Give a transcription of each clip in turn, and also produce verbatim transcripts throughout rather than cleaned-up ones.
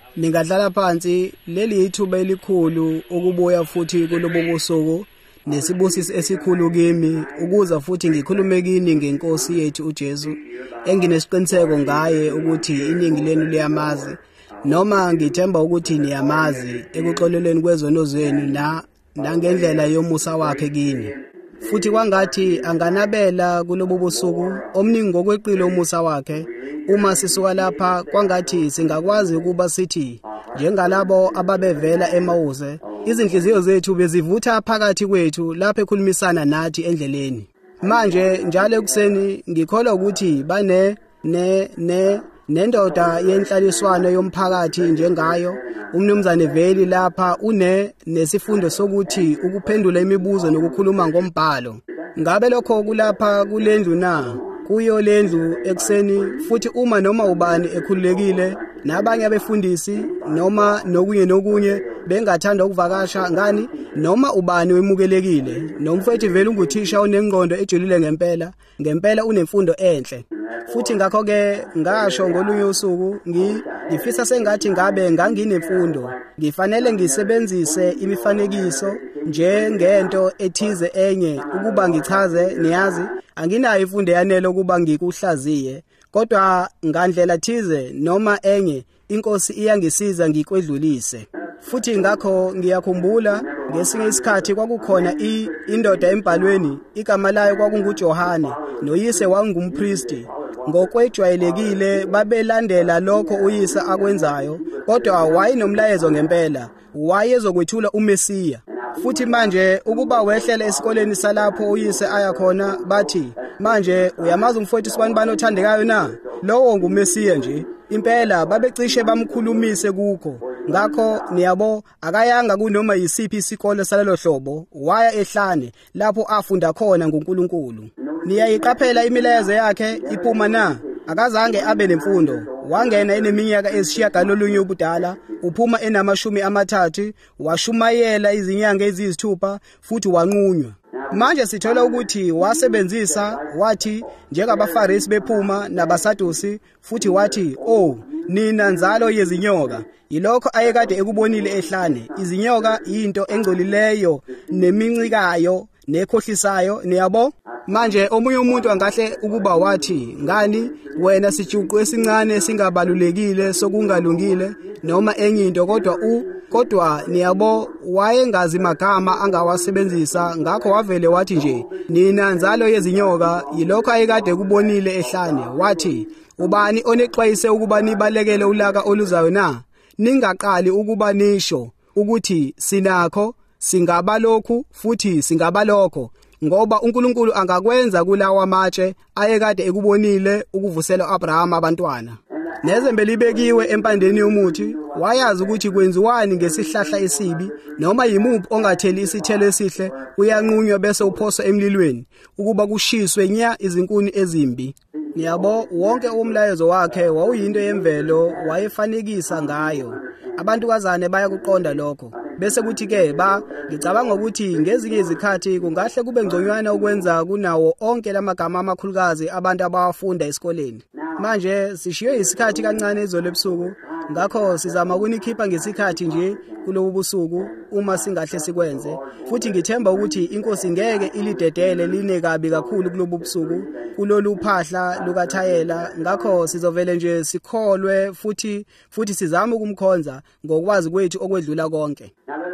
Ningadlala phansi leli ithuba elikhulu ukubuya futhi kulobo busuku nesibusiso esikhulu kimi ukuza futhi ngikhulume kini ngeNkosi yethu uJesu enginesiqiniseko ngaye ukuthi iningi lenu liyamazi noma ngithemba ukuthi niyamazi ekuxolelweni kwezono zenu na nangendlela yomusa wakhe kini. Futhi kwangathi anganabela kulobo busuku omningi ngokweqile umusa wakhe. Uma sisuka lapha kwangathi singakwazi ukuba sithi njengalabo ababevela eMawuze izinhliziyo zethu bezivutha phakathi kwethu lapho ekhulumisana nathi endleleni. Manje njalo ekuseni ngikholwa ukuthi bane ne ne nendoda yenhlaliswano yomphakathi njengayo umnumzane Veli lapha une nesifundo sokuthi ukuphendula imibuzo nokukhuluma ngombhalo. Ngabe lokho kulapha kulendlu na? Kuyo lendlu ekuseni futhi uma noma ubani ekhululekile nabanye abefundisi noma nokunye nokunye bengathanda ukuvakasha ngani noma ubani wemukelekile nomfethu Vele unguthisha onengqondo ejulile ngempela ngempela unemfundo enhle. Futhi ngakho ke ngasho ngolunye usuku ngifisa sengathi ngabe nganginemfundo ngifanele ngisebenzise imifanekiso njengento ethize enye ukuba ngichaze niyazi anginayo imfundo yanele ukuba ngikuhlaziye kodwa ngandlela thize noma enye inkosi iyangisiza ngikwedlulise. Futhi ngakho ngiyakhumbula ngesinye isikhathi kwakukhona indoda embhalweni igama layo kwakunguJohane noyise wangumpristi. Ngokwejwayelekile babelandela lokho uyise akwenzayo kodwa wayenomlayezo ngempela wayezokwethula uMesiya. Futhi manje ukuba wehlela esikoleni salapho uyise aya khona bathi manje uyamazi umfowethu sibanibani othandekayo na lowo nguMesiya nje impela babecishe bamkhulumise kukho. Ngakho niyabo akayanga kunoma yisiphi isikole salelo hlobo waya ehlane lapho afunda khona ngoNkulunkulu. Niyayiqaphela imilayezo yakhe iphuma na akazange abe nemfundo wangena eneminyaka ezishiyagalolunye ubudala uphuma enamashumi amathathu washumayela izinyanga eziyisithupha futhi wanqunywa. Manje sithola ukuthi wasebenzisa wathi njengabaFarisi bephuma nabaSadusi futhi wathi oh nina nzalo yezinyoka yilokho ayekade ekubonile ehlane izinyoka into engcolileyo nemincikayo nekhohlisayo niyabo. Manje omunye umuntu angahle ukuba wathi ngani wena sijuqu esincane singabalulekile sokungalungile noma enye into kodwa u kodwa niyabo wayengazi magama angawasebenzisa ngakho wavele wathi nje nina nzalo yezinyoka yilokho ayekade kubonile ehlane wathi ubani onexwayise ukuba nibalekele ulaka oluzayo na ningaqali ukuba nisho ukuthi sinakho singaba lokhu futhi singaba lokho ngoba uNkulunkulu angakwenza kulawa amatshe ayekade ekubonile ukuvusela uAbraham abantwana. Nezembe libekiwe empandeni yomuthi wayazi ukuthi kwenziwani ngesihlahla esibi noma yimuphi ongatheli isithelo esihle uyanqunywa bese uphoswa emlilweni ukuba kushiswe nya izinkuni ezimbi. Niyabo wonke umlayezo wakhe wawuyinto yemvelo wayefanekisa ngayo. Abantu kazane bayakuqonda lokho. Bese kuthi ke ba ngicabanga ukuthi ngezinye izikhathi kungahle kube ngconywana ukwenza kunawo onke lamagama amakhulukazi abantu abawafunda esikoleni. Manje sishiye isikhathi kancane izolo ebusuku ngakho sizama ukunikhipha ngesikhathi nje kulobu busuku uma singahle sikwenze. Futhi ngithemba ukuthi inkosi ngeke ilidedele line kabi kakhulu kulobu busuku kulolu phahla lukaThayela ngakho sizovele nje sikholwe futhi futhi sizama ukumkhonza ngokwazi kwethu okwedlula konke.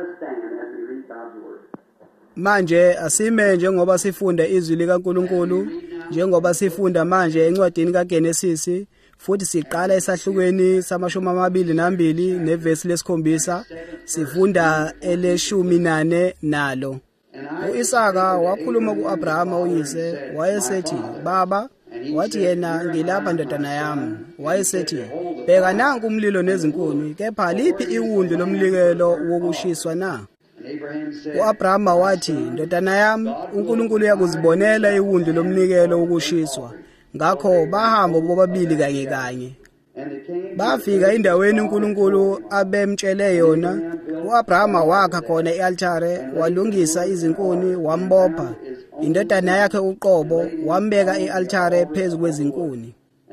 Manje asime njengoba sifunda izwi likaNkulunkulu njengoba sifunda manje encwadini kaGenesis futhi siqala esahlukweni samashumi amabili nambili nevesi lesikhombisa sifunda eleshumi nane nalo. uIsaka wakhuluma kuAbraham uyise wayesethi baba wathi yena ngilapha ndodana yami wayesethi bheka nanku umlilo nezinkuni kepha liphi iwundu lomlikelo wokushiswa na. uAbraham wathi ndodana yami uNkulunkulu uyakuzibonela iwundu lomnikelo wokushiswa ngakho bahamba bobabili kanye kanye bafika endaweni uNkulunkulu abemtshele yona. uAbraham wakha khona ialtare walungisa izinkuni wambopha indodana yakhe uqobo wambeka ialtare phezu kwezinkuni.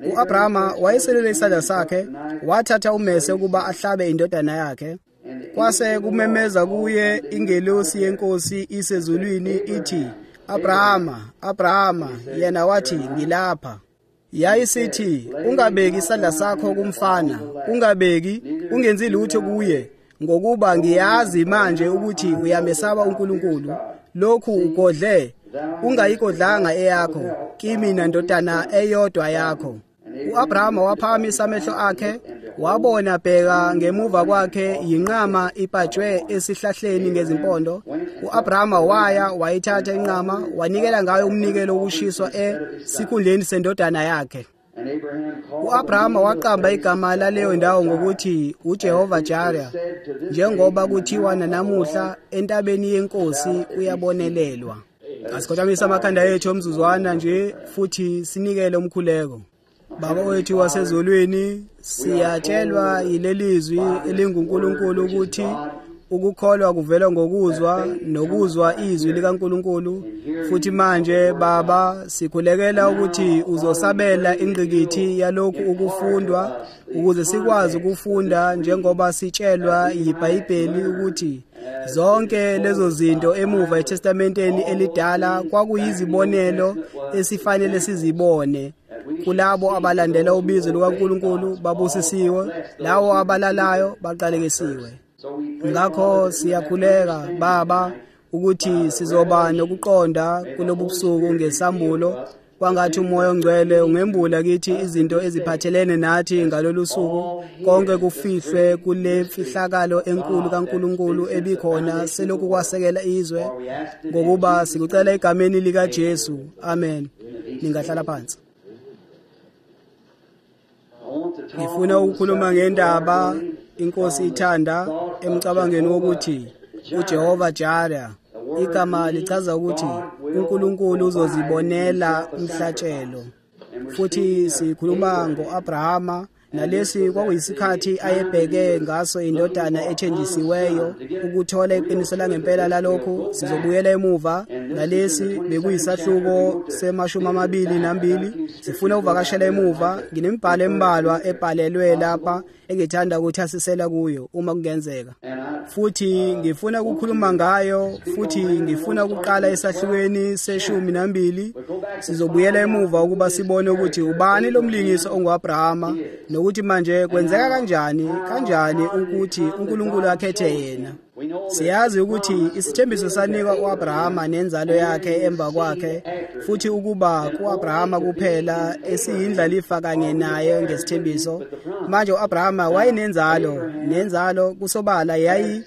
U-Abrahama wayeselele isandla sakhe, wathatha ummese ukuba ahlabe indodana yakhe. Kwase kumemeza kuye ingelosi yenkosi isezulwini ithi, Abrahama, Abrahama, yena wathi ngilapha. Yayisithi, ungabeki isandla sakho kumfana, ungabeki, ungenzi lutho kuye, ngokuba ngiyazi manje ukuthi uyamesaba uNkulunkulu. Lokhu ugodle, ungayigodlanga eyakho, kimi nandodana eyodwa yakho. U-Abrahama waphakamisa amehlo akhe, wabona bheka ngemuva kwakhe yinqama ipatshwe esihlahleni ngezimpondo. U-Abrahama waya wayithatha inqama, wanikela ngayo umnikelo wokushiswa esikhundleni sendodana yakhe. U-Abrahama waqamba igama laleyo ndawo ngokuthi uJehova Jireh, njengoba kuthiwa nanamuhla entabeni yenkosi uyabonelelwa. Asikhothamisa amakhanda ethu omzuzwana nje futhi sinikele umkhuleko. Baba wethu wasezulwini, siyatshelwa yilelizwi elinguNkulunkulu ukuthi ukukholwa kuvela ngokuzwa, nokuzwa izwi likaNkulunkulu. Futhi manje Baba, sikhulekela ukuthi uzosabela ingqikithi yalokhu ukufundwa, ukuze sikwazi ukufunda njengoba sitshelwa yiBhayibheli ukuthi zonke lezo zinto emuva eTestamenteni elidala kwakuyizibonelo esifanele sizibone. Kulabo abalandela ubizo lukaNkulunkulu babusisiwe, lawo abalalayo baqalekisiwe. Ngakho siyakhuleka Baba ukuthi sizoba nokuqonda kulobu busuku ngesambulo, kwangathi uMoya oNgcwele ungembula kithi izinto eziphathelene nathi ngalolu suku, konke kufihlwe kule mfihlakalo enkulu kaNkulunkulu ebikhona selokhu kwasekela izwe, ngokuba sikucela egameni likaJesu. Amen. Ningahlala phansi. Ngifuna ukukhuluma ngendaba inkosi ithanda emcabangeni wokuthi uJehova Jireh. Igama lichaza ukuthi uNkulunkulu uzozibonela umhlatshelo. Futhi sikhuluma ngo-Abrahama, nalesi kwakuyisikhathi ayebheke ngaso indodana ethenjisiweyo ukuthola iqiniso langempela lalokhu. Sizobuyela emuva, nalesi bekuyisahluko semashumi amabili nambili. Sifuna uvakashela emuva, nginemibhalo embalwa ebhalelwe lapha engithanda ukuthi asisela kuyo uma kungenzeka. Futhi ngifuna ukukhuluma ngayo, futhi ngifuna ukuqala esahlukweni seshumi nambili. Sizobuyela emuva ukuba sibone ukuthi ubani lo mlingiso ongu-Abrahama, nokuthi manje kwenzeka kanjani kanjani ukuthi uNkulunkulu akhethe yena. Siyazi ukuthi isithembiso sanikwa u-Abrahama nenzalo yakhe emva kwakhe, futhi ukuba ku-Abrahama kuphela esiyindlalifa kanye naye ngesithembiso. Manje u-Abrahama wayenenzalo, nenzalo kusobala yayi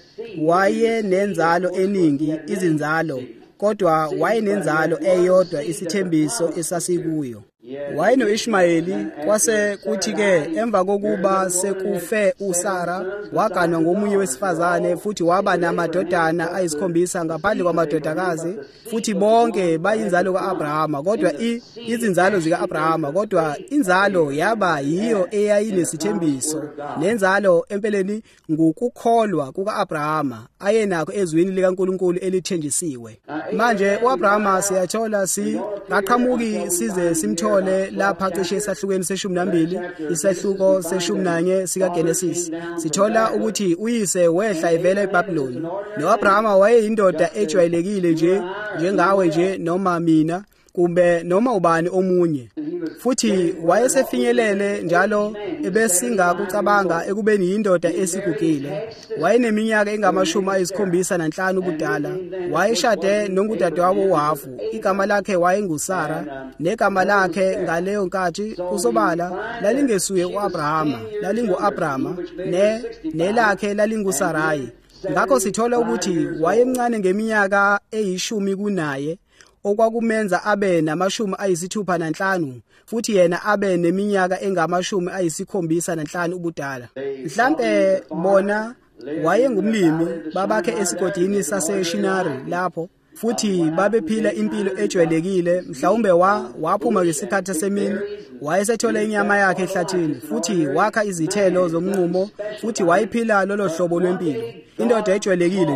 wayenenzalo eningi izinzalo, kodwa wayenenzalo eyodwa isithembiso esasikuyo. Wayeno Ishmayeli. Kwase kuthi-ke emva kokuba sekufe uSara, waganwa ngomunye wesifazane, futhi waba namadodana ayisikhombisa ngaphandle kwamadodakazi, futhi bonke bayinzalo ka-Abrahama, kodwa izinzalo zika-Abrahama, kodwa inzalo yaba yiyo eyayinesithembiso. Nenzalo empeleni ngukukholwa kuka-Abrahama ayenakho ezwini likaNkulunkulu elithenjisiwe. Manje u-Abrahama siyathola si ngaqhamuki size simthole lapha cishe esahlukweni seshumi nambili, isahluko seshumi nanye sikaGenesis. Sithola ukuthi uyise wehla evela eBhabhiloni. No-Abrahama wayeyindoda ejwayelekile nje, njengawe nje noma mina, kumbe noma ubani omunye. Futhi wayesefinyelele njalo ebesingakucabanga ekubeni yindoda esigugile. Wayeneminyaka engamashumi ayisikhombisa nanhlanu ubudala. Wayeshade nongudadewabo uHafu. Igama lakhe wayenguSara, negama lakhe ngaleyo nkathi kusobala lalingesuye u-Abrahama, lalingu-Abrama, ne nelakhe lalingusarayi. Ngakho sithola ukuthi wayemncane ngeminyaka eyishumi kunaye, okwakumenza abe namashumi ayisithupha nanhlanu, futhi yena abe neminyaka engamashumi ayisikhombisa nanhlanu ubudala. Mhlambe bona wayengumlimi babakhe esigodini saseShinari lapho, futhi babephila impilo ejwayelekile. Mhlawumbe wa waphuma ngesikhathi semini, wayesethola inyama yakhe ehlathini, futhi wakha izithelo zomnqumo, futhi wayiphila lolo hlobo lwempilo. Indoda ejwayelekile nje,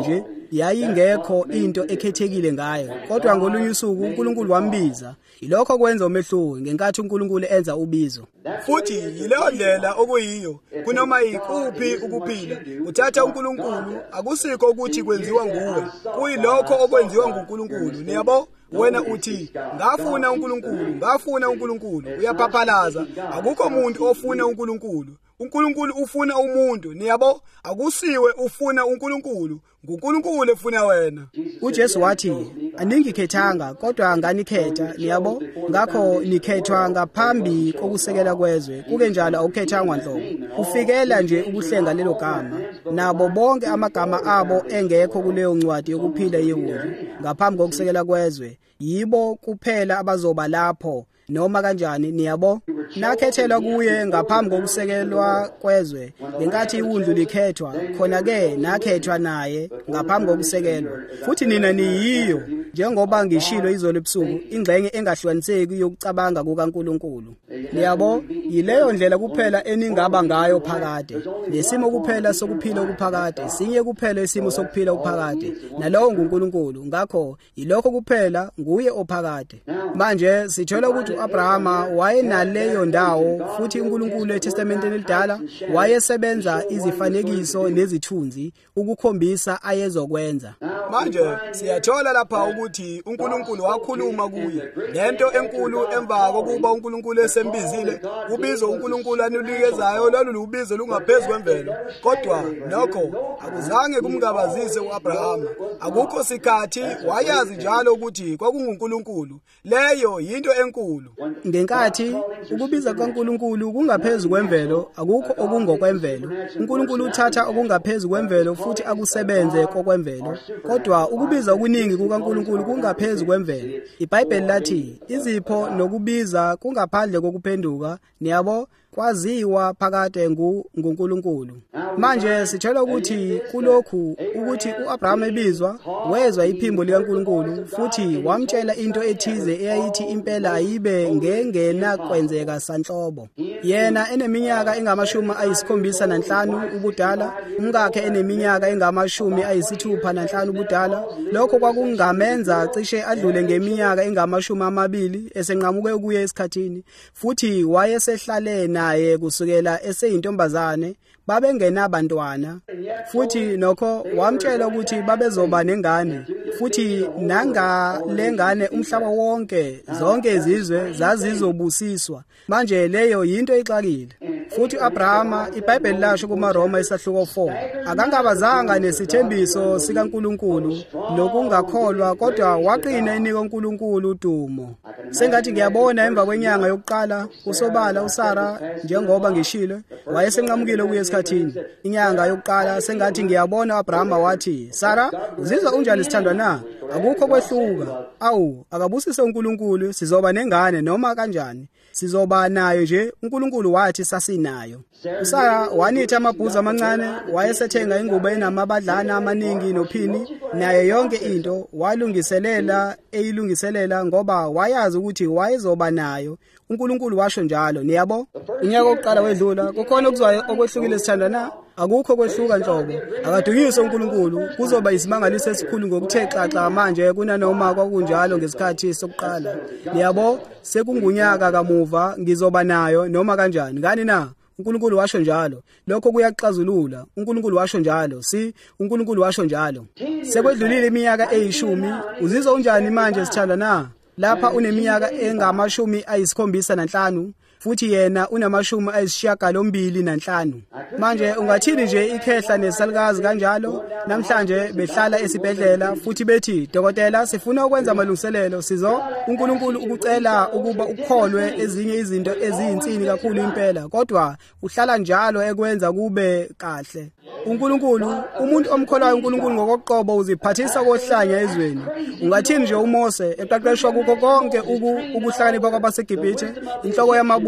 yayingekho into ekhethekile ngayo, kodwa ngolunye usuku uNkulunkulu wambiza. Ilokho kwenza umehluko ngenkathi uNkulunkulu enza ubizo. Futhi yileyo ndlela okuyiyo kunoma ikuphi ukuphila uthatha uNkulunkulu, akusikho ukuthi kwenziwa nguwe, kuyilokho okwenziwa nguNkulunkulu. Niyabo, wena uthi ngafuna uNkulunkulu, ngafuna uNkulunkulu, uyaphaphalaza. Akukho umuntu ofuna uNkulunkulu, uNkulunkulu ufuna umuntu. Niyabo, akusiwe ufuna uNkulunkulu, nguNkulunkulu efuna wena. uJesu wathi, aningikhethanga kodwa nganikhetha. Niyabo, ngakho nikhethwa ngaphambi kokusekela kwezwe, kuke njalo awukhethangwa nhlobo. Ufikela nje ukuhlenga lelo gama, nabo bonke amagama abo engekho kuleyo ncwadi yokuphila yewuzi ngaphambi kokusekela kwezwe, yibo kuphela abazoba lapho. Noma kanjani, niyabo, nakhethelwa kuye ngaphambi kokusekelwa kwezwe, ngenkathi iwundlu likhethwa, khona ke nakhethwa naye ngaphambi kokusekelwa. Futhi nina niyiyo, njengoba ngishilo izolo ebusuku, ingxenye engahlukaniseki yokucabanga kukaNkulunkulu. Niyabo, yileyo ndlela kuphela eningaba ngayo phakade. Lesimo kuphela sokuphila okuphakade, sinye kuphela isimo sokuphila okuphakade, nalowo nguNkulunkulu. Ngakho yilokho kuphela nguye ophakade. Manje sithola ukuthi uAbrahama wayenaleyo ndawo, futhi uNkulunkulu eTestamenteni elidala wayesebenza izifanekiso nezithunzi ukukhombisa ayezokwenza. Manje siyathola lapha ukuthi uNkulunkulu wakhuluma kuye lento enkulu emva kokuba uNkulunkulu esembizile. Ubizo uNkulunkulu anulikezayo lolu lubizo lungaphezulu kwemvelo, kodwa nokho akuzange kumngabazise uAbrahama. Akukho sikhathi wayazi njalo ukuthi kwakunguNkulunkulu. Leyo yinto enkulu. Ngenkathi ukubiza kaNkulunkulu kungaphezulu kwemvelo, akukho okungokwemvelo. uNkulunkulu uthatha okungaphezulu kwemvelo futhi akusebenze kokwemvelo. Kodwa ukubiza okuningi kukaNkulunkulu kungaphezulu kwemvelo. iBhayibheli lathi izipho nokubiza kungaphandle kokuphenduka, niyabo, kwaziwa phakade nguNkulunkulu. Manje sithola ukuthi kulokhu ukuthi uAbrahama ebizwa, wezwa iphimbo likaNkulunkulu futhi wamtshela into ethize eyayithi impela ayibe ngengena kwenzeka sanhlobo. Yena eneminyaka engamashumi ayisikhombisa nanhlanu ubudala, umkakhe eneminyaka engamashumi ayisithupha nanhlanu ubudala. Lokho kwakungamenza cishe adlule ngeminyaka engamashumi amabili esenqamuke ukuya esikhathini, futhi wayesehlale naye kusukela eseyintombazane, babengenabantwana. Futhi nokho wamtshela ukuthi babezoba nengane, futhi nanga lengane umhlaba wonke zonke izizwe zazizobusiswa. Manje leyo yinto exakile. Futhi uAbrahama, iBhayibheli lasho kumaRoma isahluko four, akangabazanga nesithembiso sikaNkulunkulu nokungakholwa, kodwa waqina enika uNkulunkulu udumo. Sengathi ngiyabona emva kwenyanga yokuqala usobala uSara, njengoba ngishilo, wayesenqamukile ukuya esikhathini. Inyanga yokuqala sengathi ngiyabona uAbrahama wathi, Sara, uzizwa unjani sithandwa na? Akukho kwehluka. Awu, akabusise uNkulunkulu, sizoba nengane noma kanjani. Sizoba nayo nje, uNkulunkulu wathi sasinayo. uSara wanitha amabhuzu amancane, wayesethenga ingubo enamabadlana amaningi nophini, naye yonke into walungiselela eyilungiselela ngoba wayazi ukuthi wayezoba nayo. uNkulunkulu washo njalo, niyabo. Unyaka wokuqala wedlula, kukhona okuzwayo okwehlukile sithandwa na? Akukho kwehluka nhlobo. Akaduyiswe uNkulunkulu, kuzoba isimangaliso esikhulu ngokuthe xaxa manje kunanoma kwakunjalo ngesikhathi sokuqala. Niyabo, sekungunyaka kamuva ngizoba nayo noma kanjani. Ngani na? uNkulunkulu washo njalo. Lokho kuyaxazulula. uNkulunkulu washo njalo. Si, uNkulunkulu washo njalo. Sekwedlulile iminyaka eyishumi, uzizwa unjani manje sithandwa na? Lapha uneminyaka engamashumi ayisikhombisa nanhlanu, futhi yena unamashumi ayisishiyagalombili nanhlanu. Manje ungathini nje ikhehla nesalukazi kanjalo? Namhlanje behlala esibhedlela futhi bethi, dokotela, sifuna ukwenza amalungiselelo. Sizo uNkulunkulu ukucela ukuba ukholwe ezinye izinto eziyinsini kakhulu impela, kodwa uhlala njalo ekwenza kube kahle. uNkulunkulu, umuntu omkholwayo uNkulunkulu ngokoqobo uziphathisa kohlanya ezweni. Ungathini nje uMose eqeqeshwa kukho konke ukuhlakanipha kwabaseGibhithe, inhloko yamabu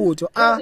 amabutho a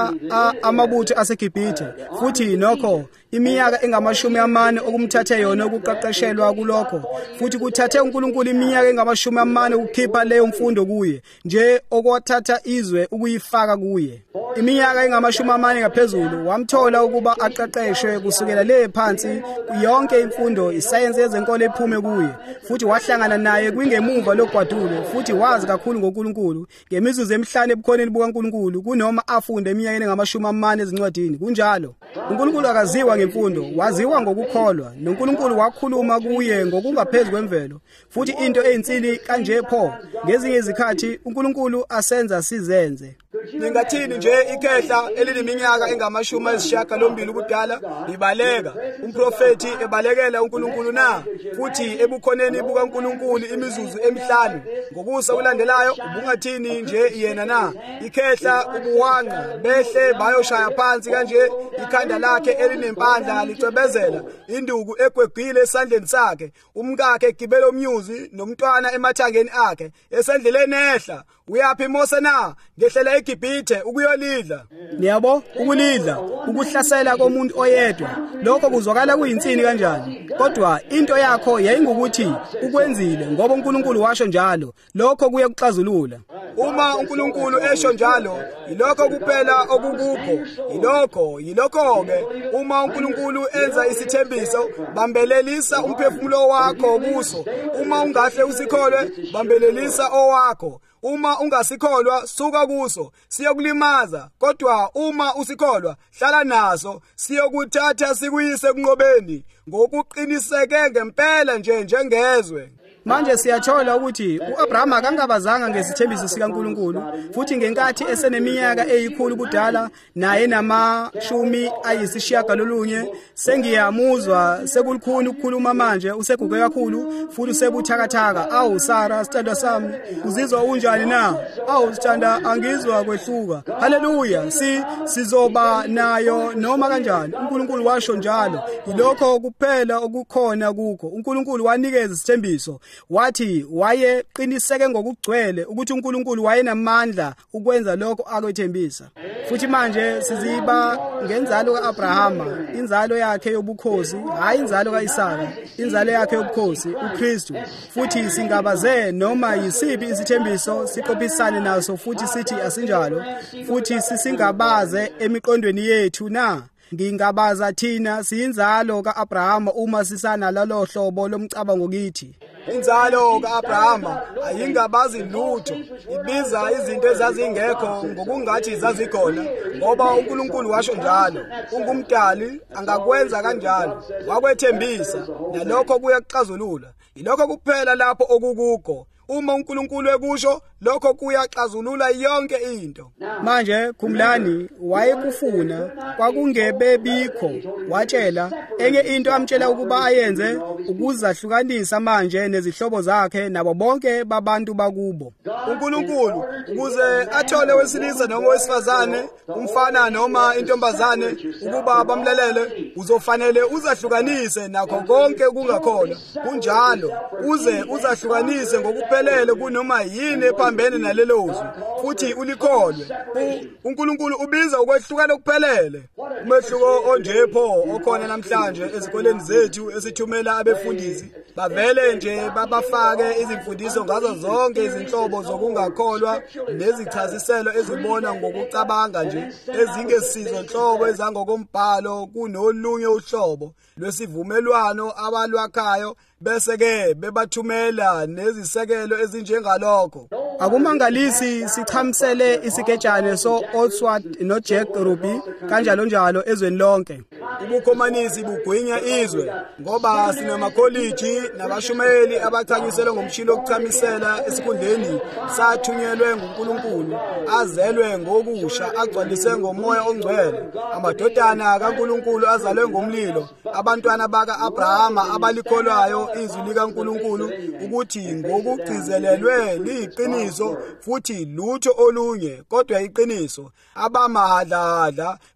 amabutho aseGibhithe futhi nokho iminyaka engamashumi amane okumthathe yona ukuqeqeshelwa kulokho futhi kuthathe uNkulunkulu iminyaka engamashumi amane ukukhipha leyo mfundo kuye nje okwathatha izwe ukuyifaka kuye iminyaka engamashumi amane ngaphezulu wamthola ukuba aqeqeshwe kusukela le phansi yonke imfundo isayensi yezenkolo ephume kuye futhi wahlangana naye kwingemuva lokwadulo futhi wazi kakhulu ngoNkulunkulu ngemizuzu emihlanu ebukhoneni bukaNkulunkulu kunoma afunde iminyaka engamashumi amane ezincwadini kunjalo uNkulunkulu akaziwa ngemfundo waziwa ngokukholwa noNkulunkulu wakhuluma kuye ngokungaphezulu kwemvelo futhi into eyinsili kanje pho ngezinye izikhathi uNkulunkulu asenza sizenze ningathini nje ikhehla elineminyaka engamashumi ayisishiyagalombili ubudala ibaleka umprofeti ebalekela uNkulunkulu na futhi ebukhoneni bukaNkulunkulu imizuzu emihlanu ngokusa ulandelayo ubungathini nje yena na ikhehla ubuwanqa behle bayoshaya phansi kanje ikhanda lakhe elinempandla licwebezela induku egwegwile esandleni sakhe umkakhe egibela umnyuzi nomntwana emathangeni akhe esendleleni ehla uyapi Mose na ngehlela eGibhithe ukuyolidla niyabo ukulidla ukuhlasela komuntu oyedwa lokho kuzwakala kuyinsini kanjani kodwa into yakho yayingukuthi ukwenzile ngoba uNkulunkulu washo njalo lokho kuye kuxazulula uma uNkulunkulu esho njalo yilokho kuphela okukukho yilokho yilokho ke uma uNkulunkulu enza isithembiso bambelelisa umphefumulo wakho kuso uma ungahle usikholwe bambelelisa owakho uma ungasikholwa suka kuso siyokulimaza kodwa uma usikholwa hlala naso siyokuthatha sikuyise kunqobeni ngokuqiniseke ngempela nje njengezwe manje siyathola ukuthi uAbraham akangabazanga ngesithembiso sikaNkulunkulu futhi ngenkathi eseneminyaka eyikhulu budala naye namashumi ayisishiyagalolunye sengiyamuzwa sekulukhulu ukukhuluma manje useguge kakhulu futhi usebuthakathaka awu Sara sithandwa sami uzizwa unjani na awu sithanda angizwa kwehluka haleluya si sizoba nayo noma kanjani uNkulunkulu washo njalo yilokho kuphela okukhona kukho uNkulunkulu wanikeza isithembiso wathi wayeqiniseke ngokugcwele ukuthi uNkulunkulu wayenamandla ukwenza lokho akwethembisa futhi manje siziba ngenzalo kaAbrahama inzalo yakhe yobukhosi hayi inzalo kaIsaka inzalo yakhe yobukhosi uKristu futhi singabaze noma yisiphi isithembiso siqophisane naso futhi sithi asinjalo futhi sisingabaze emiqondweni yethu na ngingabaza thina siyinzalo kaAbrahama uma sisana lalo hlobo lomcabango kithi inzalo kaAbrahama ayingabazi lutho ibiza izinto ezazingekho ngokungathi zazikhona ngoba uNkulunkulu washo njalo ungumdali angakwenza kanjalo wakwethembisa nalokho kuyaxazulula ilokho kuphela lapho okukukho uma uNkulunkulu ekusho lokho kuyaxazulula yonke into manje khumlani wayekufuna kwakungebebikho watshela enye into amtshela ukuba ayenze ukuzahlukanisa manje nezihlobo zakhe nabo bonke babantu bakubo uNkulunkulu ukuze athole wesilisa noma wesifazane umfana noma intombazane ukuba bamlalele uzofanele uzahlukanise nakho konke kungakhona kunjalo uze uzahlukanise ngokuphelele kunoma yini ephambene nalelo uzwi futhi ulikholwe uNkulunkulu ubiza ukwehlukana okuphelele umehluko onjepho okhona namhlanje ezikoleni zethu esithumela abefundisi bavele nje babafake izimfundiso ngazo zonke izinhlobo zokungakholwa nezichaziselo ezibona ngokucabanga nje ezingesizo nhlobo ezangokombhalo kunolunye uhlobo lwesivumelwano abalwakhayo bese ke bebathumela nezisekelo ezinjengalokho akumangalisi sichamisele isiketshane so Oswald no Jack Ruby kanjalo njalo ezweni lonke ubukhomanisi bugwinya izwe ngoba sinamakoliji nabashumeli abachanyiselwe ngomshilo wokuchamisela esikhundleni sathunyelwe nguNkulunkulu azelwe ngokusha agcwaliswe ngomoya ongcwele amadodana kaNkulunkulu azalwe ngomlilo abantwana baka Abrahama abalikholwayo izwi likaNkulunkulu ukuthi ngokugcizelelwe liyiqiniso futhi lutho olunye kodwa iqiniso abamahadla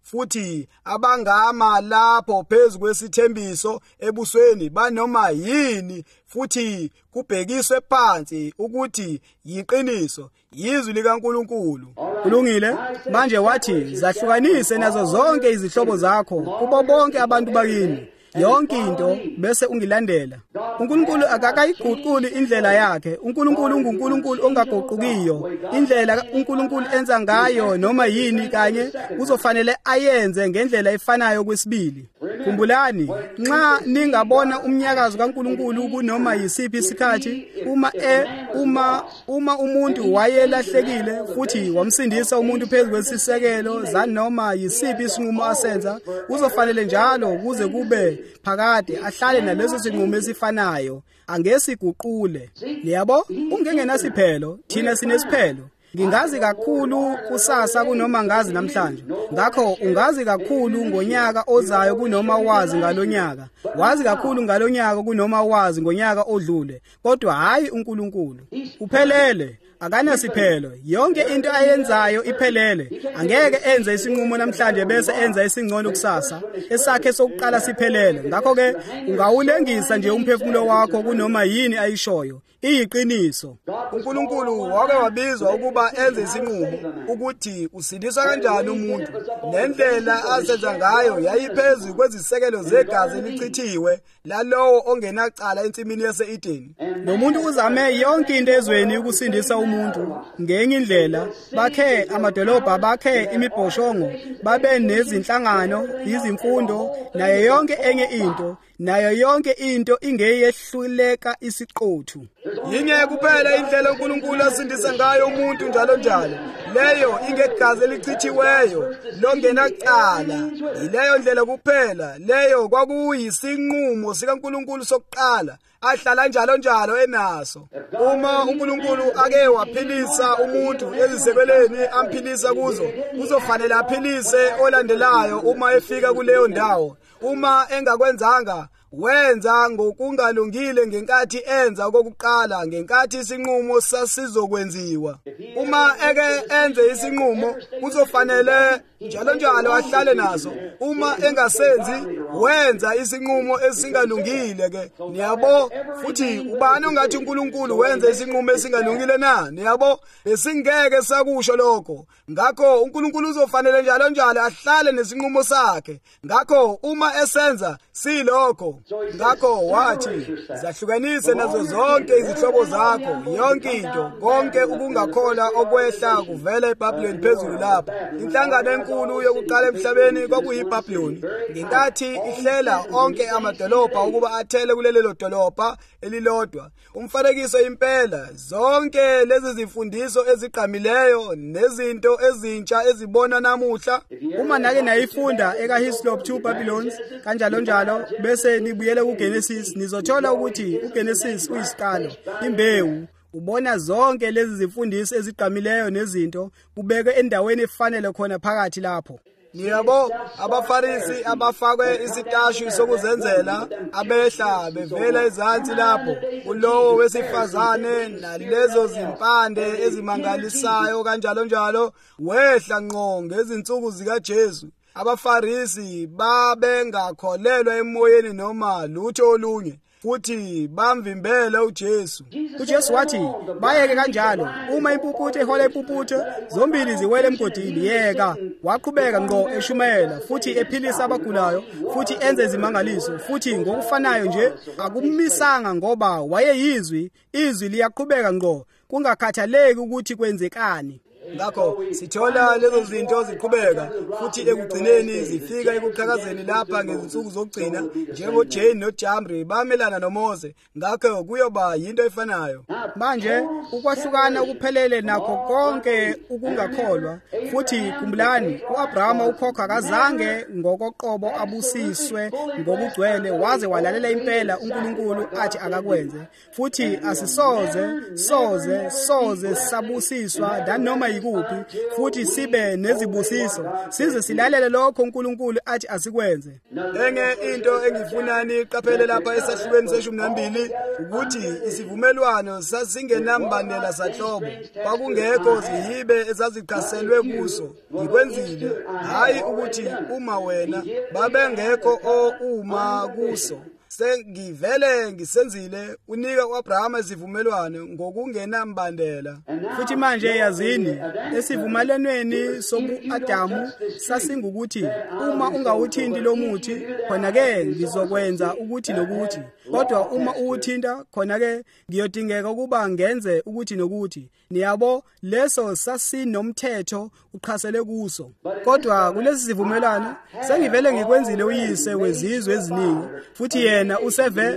futhi abangama lapho phezu kwesithembiso ebusweni banoma yini futhi kubhekiswe phansi ukuthi yiqiniso yizwi likaNkulunkulu. Kulungile. Manje wathi zahlukanise nazo zonke izihlobo zakho kubo bonke abantu bakini. Yonke into bese ungilandela. uNkulunkulu akakayiguquli indlela yakhe. uNkulunkulu unguNkulunkulu ongaguqukiyo. Indlela uNkulunkulu enza ngayo noma yini kanye kuzofanele ayenze ngendlela efanayo kwesibili. Khumbulani, nxa ningabona umnyakazo kaNkulunkulu kunoma yisiphi isikhathi, uma e uma uma umuntu wayelahlekile futhi wamsindisa umuntu phezu kwesisekelo za noma yisiphi isinqumo asenza, uzofanele njalo kuze kube phakade ahlale naleso sinqumo esifanayo, angesiguqule. Liyabo, ungengenasiphelo, thina sinesiphelo. Ngingazi kakhulu kusasa kunoma ngazi namhlanje. Ngakho ungazi kakhulu ngonyaka ozayo kunoma wazi ngalonyaka. Wazi kakhulu ngalonyaka kunoma wazi ngonyaka odlule. Kodwa hayi uNkulunkulu. Uphelele, akanasiphelo. Yonke into ayenzayo iphelele. Angeke enze isinqumo namhlanje bese enza isingcono kusasa. Esakhe sokuqala siphelele. Ngakho ke ungawulengisa nje umphefumulo wakho kunoma yini ayishoyo. Iyiqiniso. uNkulunkulu wake wabizwa ukuba enze isinqumo ukuthi usindisa kanjani umuntu. Nendlela asenza ngayo yayiphezulu kwezisekelo zegazi elichithiwe lalowo ongenacala ensimini yase-Edeni. Nomuntu uzame yonke into ezweni ukusindisa umuntu ngenye indlela. Bakhe amadolobha, bakhe imibhoshongo, babe nezinhlangano, izimfundo, nayo yonke enye into. Nayo yonke into ingeyehluleka isiqothu. Yinye kuphela indlela uNkulunkulu asindisa ngayo umuntu njalo njalo. Leyo ingegazi elichithiweyo longenacala. Ileyo ndlela kuphela. Leyo kwakuyisinqumo sikaNkulunkulu sokuqala ahlala njalo njalo enaso. Uma uNkulunkulu ake waphilisa umuntu ezisekeleni amphilisa kuzo, kuzofanele aphilise olandelayo uma efika kuleyo ndawo. Uma engakwenzanga, wenza ngokungalungile ngenkathi enza okokuqala, ngenkathi isinqumo sasizokwenziwa. Uma eke enze isinqumo, kuzofanele njalo njalo ahlale naso. Uma engasenzi, wenza isinqumo esingalungile ke. Niyabo, futhi ubani ongathi uNkulunkulu wenza isinqumo esingalungile na? Niyabo, esingeke sakusho lokho. Ngakho uNkulunkulu uzofanele njalo njalo ahlale nesinqumo sakhe. Ngakho uma esenza silokho, ngakho wathi zahlukanise nazo zonke izihlobo zakho, yonke into, konke ukungakholwa okwehla kuvela eBhabhiloni phezulu lapha. Inhlangano enkulu yokuqala emhlabeni kwakuyiBhabhiloni, ngenkathi ihlela onke amadolobha ukuba athele kulelo dolobha elilodwa. Umfanekiso impela zonke lezi zifundiso ezigqamileyo nezinto ezintsha ezibona namuhla. Uma nake nayifunda ekaHislop two Babylons kanjalo njalo bese nibuyele kuGenesis, nizothola ukuthi uGenesis uyisiqalo, imbewu. Ubona zonke lezi zifundiso ezigqamileyo nezinto kubekwe endaweni efanele khona phakathi lapho. Niyabo, abaFarisi abafakwe isitashu sokuzenzela abehla bevela ezansi lapho, ulowo wesifazane nalezo zimpande ezimangalisayo kanjalo njalo wehla ngqo ngezinsuku zikaJesu. AbaFarisi babengakholelwa emoyeni noma lutho olunye, futhi bamvimbela uJesu. uJesu wathi bayeke kanjalo. Uma impuputhe ihola impuputhe, zombili ziwele emgodini. Yeka, waqhubeka ngqo eshumayela futhi ephilisa abagulayo futhi enze izimangaliso futhi ngokufanayo nje. Akumisanga ngoba wayeyizwi, izwi liyaqhubeka ngqo kungakhathaleki ukuthi kwenzekani. Ngakho sithola lezo zinto ziqhubeka futhi ekugcineni zifika ekuqhakazeni lapha ngezinsuku zokugcina, njengoJane noJambri bamelana noMose. Ngakho kuyoba yinto efanayo. Manje ukwahlukana ukuphelele nakho konke ukungakholwa. Futhi kumbulani, uAbrahama ukhokha kazange ngokoqobo abusiswe ngokugcwele waze walalela impela uNkulunkulu athi akakwenze. Futhi asisoze soze soze sabusiswa noma yikuphi futhi sibe nezibusiso size silalele lokho uNkulunkulu athi asikwenze. Enye into engifuna niqaphele lapha esahlukweni seshumi nambili ukuthi isivumelwano sasingenambandela sahlobo, kwakungekho zihibe ezazichaselwe kuso. Ngikwenzile hayi ukuthi uma wena babengekho o uma kuso. Sengivele ngisenzile unika uAbrahama isivumelwano ngokungenambandela. Futhi manje yazini esivumelwaneni sobu-Adamu sasingukuthi uma ungawuthinti lo muthi khona ke ngizokwenza ukuthi nokuthi, kodwa uma uwuthinta khona ke ngiyodingeka ukuba ngenze ukuthi nokuthi. Niyabo leso sasinomthetho uqhasele kuso. Kodwa kulesi sivumelwano sengivele ngikwenzile uyise wezizwe eziningi futhi yena useve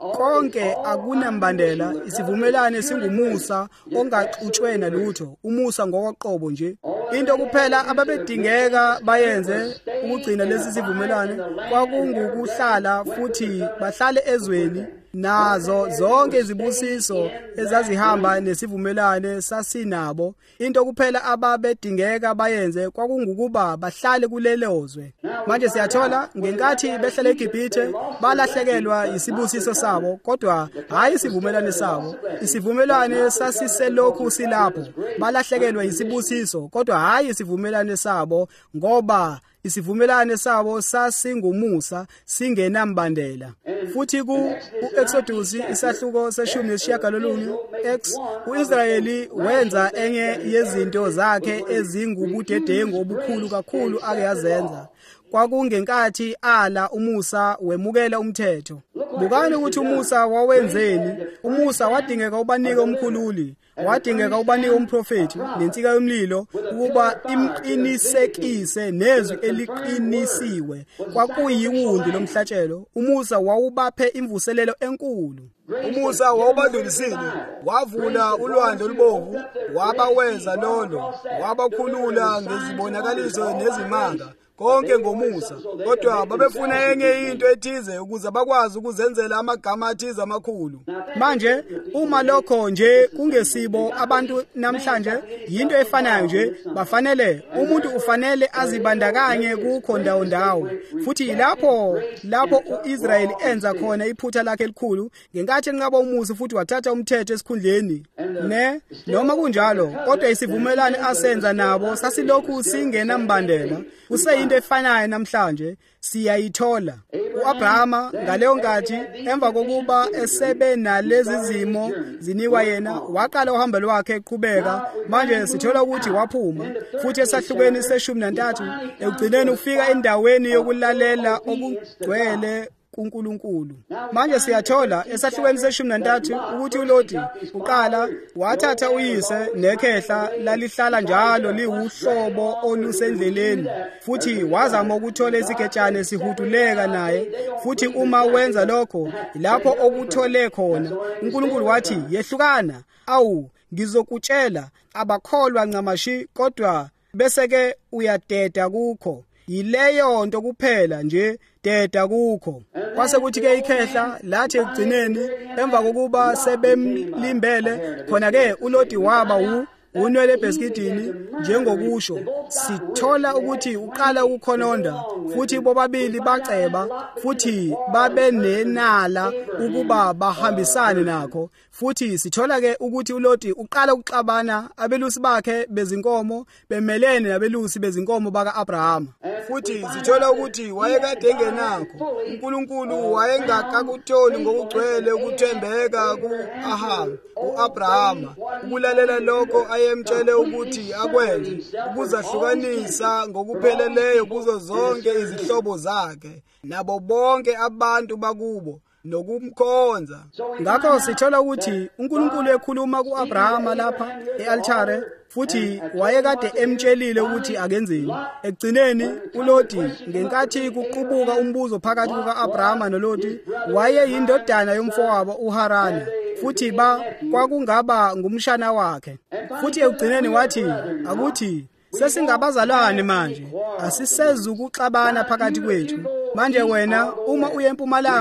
konke akunambandela. Isivumelwano singumusa ongaxutshwe nalutho, umusa ngokoqobo nje. Into kuphela ababedingeka bayenze ukugcina lesi sivumelwano kwakungukuhlala futhi bahlale ezweni nazo zonke izibusiso ezazihamba nesivumelwano sasinabo. Into kuphela ababedingeka bayenze kwakungukuba bahlale kulelozwe. Manje siyathola ngenkathi behlele eGibhithe balahlekelwa isibusiso sabo, kodwa hayi isivumelwano sabo. Isivumelwano sasiselokhu silapho, balahlekelwa isibusiso kodwa hayi isivumelwano sabo, ngoba isivumelwano sabo sasingumusa singenambandela. Futhi ku Exodus isahluko seshumi nesishiyagalolunye X uIsrayeli wenza enye yezinto zakhe ezingubudedengu obukhulu kakhulu ake yazenza. Kwakungenkathi ala uMusa wemukela umthetho. Bukani ukuthi uMusa wawenzeni. uMusa wadingeka ubanike umkhululi, wadingeka ubanike umprofeti nensika yomlilo ukuba imqinisekise nezwi eliqinisiwe. Kwakuyiwundi lomhlatshelo. uMusa wawubaphe imvuselelo enkulu. uMusa wawubandulisile, wavula ulwandle olubovu, wabawenza lolo, wabakhulula ngezibonakaliso nezimanga. Konke ngomusa, kodwa babefuna enye into ethize ukuze bakwazi ukuzenzela amagama athize amakhulu. Manje uma lokho nje kungesibo abantu namhlanje into efanayo nje, bafanele umuntu ufanele azibandakanye kukho ndawo ndawo. Futhi lapho lapho uIsrayeli enza khona iphutha lakhe elikhulu ngenkathi enqaba uMusa futhi wathatha umthetho esikhundleni. Ne noma kunjalo kodwa isivumelwano asenza nabo sasilokhu singenambandela. Use into efanayo namhlanje siyayithola. uAbrahama ngaleyo nkathi emva kokuba esebe nalezi zimo zinikwa yena waqala uhambo lwakhe eqhubeka. Manje sithola ukuthi waphuma futhi esahlukweni seshumi nantathu ekugcineni ufika endaweni yokulalela okugcwele kuNkulunkulu. Manje siyathola esahlukweni seshumi nantathu ukuthi uLoti uqala wathatha uyise nekhehla lalihlala njalo liwuhlobo olusendleleni futhi wazama ukuthola isiketshane sihuduleka naye. Futhi uma wenza lokho lapho okuthole khona uNkulunkulu wathi yehlukana, awu ngizokutshela abakholwa ncamashi kodwa bese ke uyadeda kukho. Yileyo nto kuphela nje, deda kukho. Kwase kuthi ke ikhehla lathi ekugcineni emva kokuba sebemlimbele khona ke uLoti waba u unwele ebheskidini njengokusho. Sithola ukuthi uqala ukukhononda futhi bobabili baceba futhi babe nenala ukuba bahambisane nakho. Futhi sithola ke ukuthi uLoti uqala ukuxabana abelusi bakhe bezinkomo bemelene nabelusi bezinkomo bakaAbrahama. Futhi sithola ukuthi wayekade engenakho. uNkulunkulu wayengakakutholi ngokugcwele ukuthembeka kuAham uAbrahama ukulalela lokho ayemtshele ukuthi akwenze, ukuzahlukanisa ngokupheleleyo kuzo zonke izihlobo zakhe nabo bonke abantu bakubo nokumkhonza. Ngakho sithola ukuthi uNkulunkulu ekhuluma kuAbrahama lapha ealtare futhi wayekade emtshelile ukuthi akenzeni. Ekugcineni uLoti ngenkathi kuqubuka umbuzo phakathi kukaAbrahama noLoti, wayeyindodana yomfowabo uHarana futhi ba kwakungaba ngumshana wakhe. Futhi ekugcineni wathi akuthi sesingabazalwane manje, asisezukuxabana phakathi kwethu. Manje wena uma uye empumalanga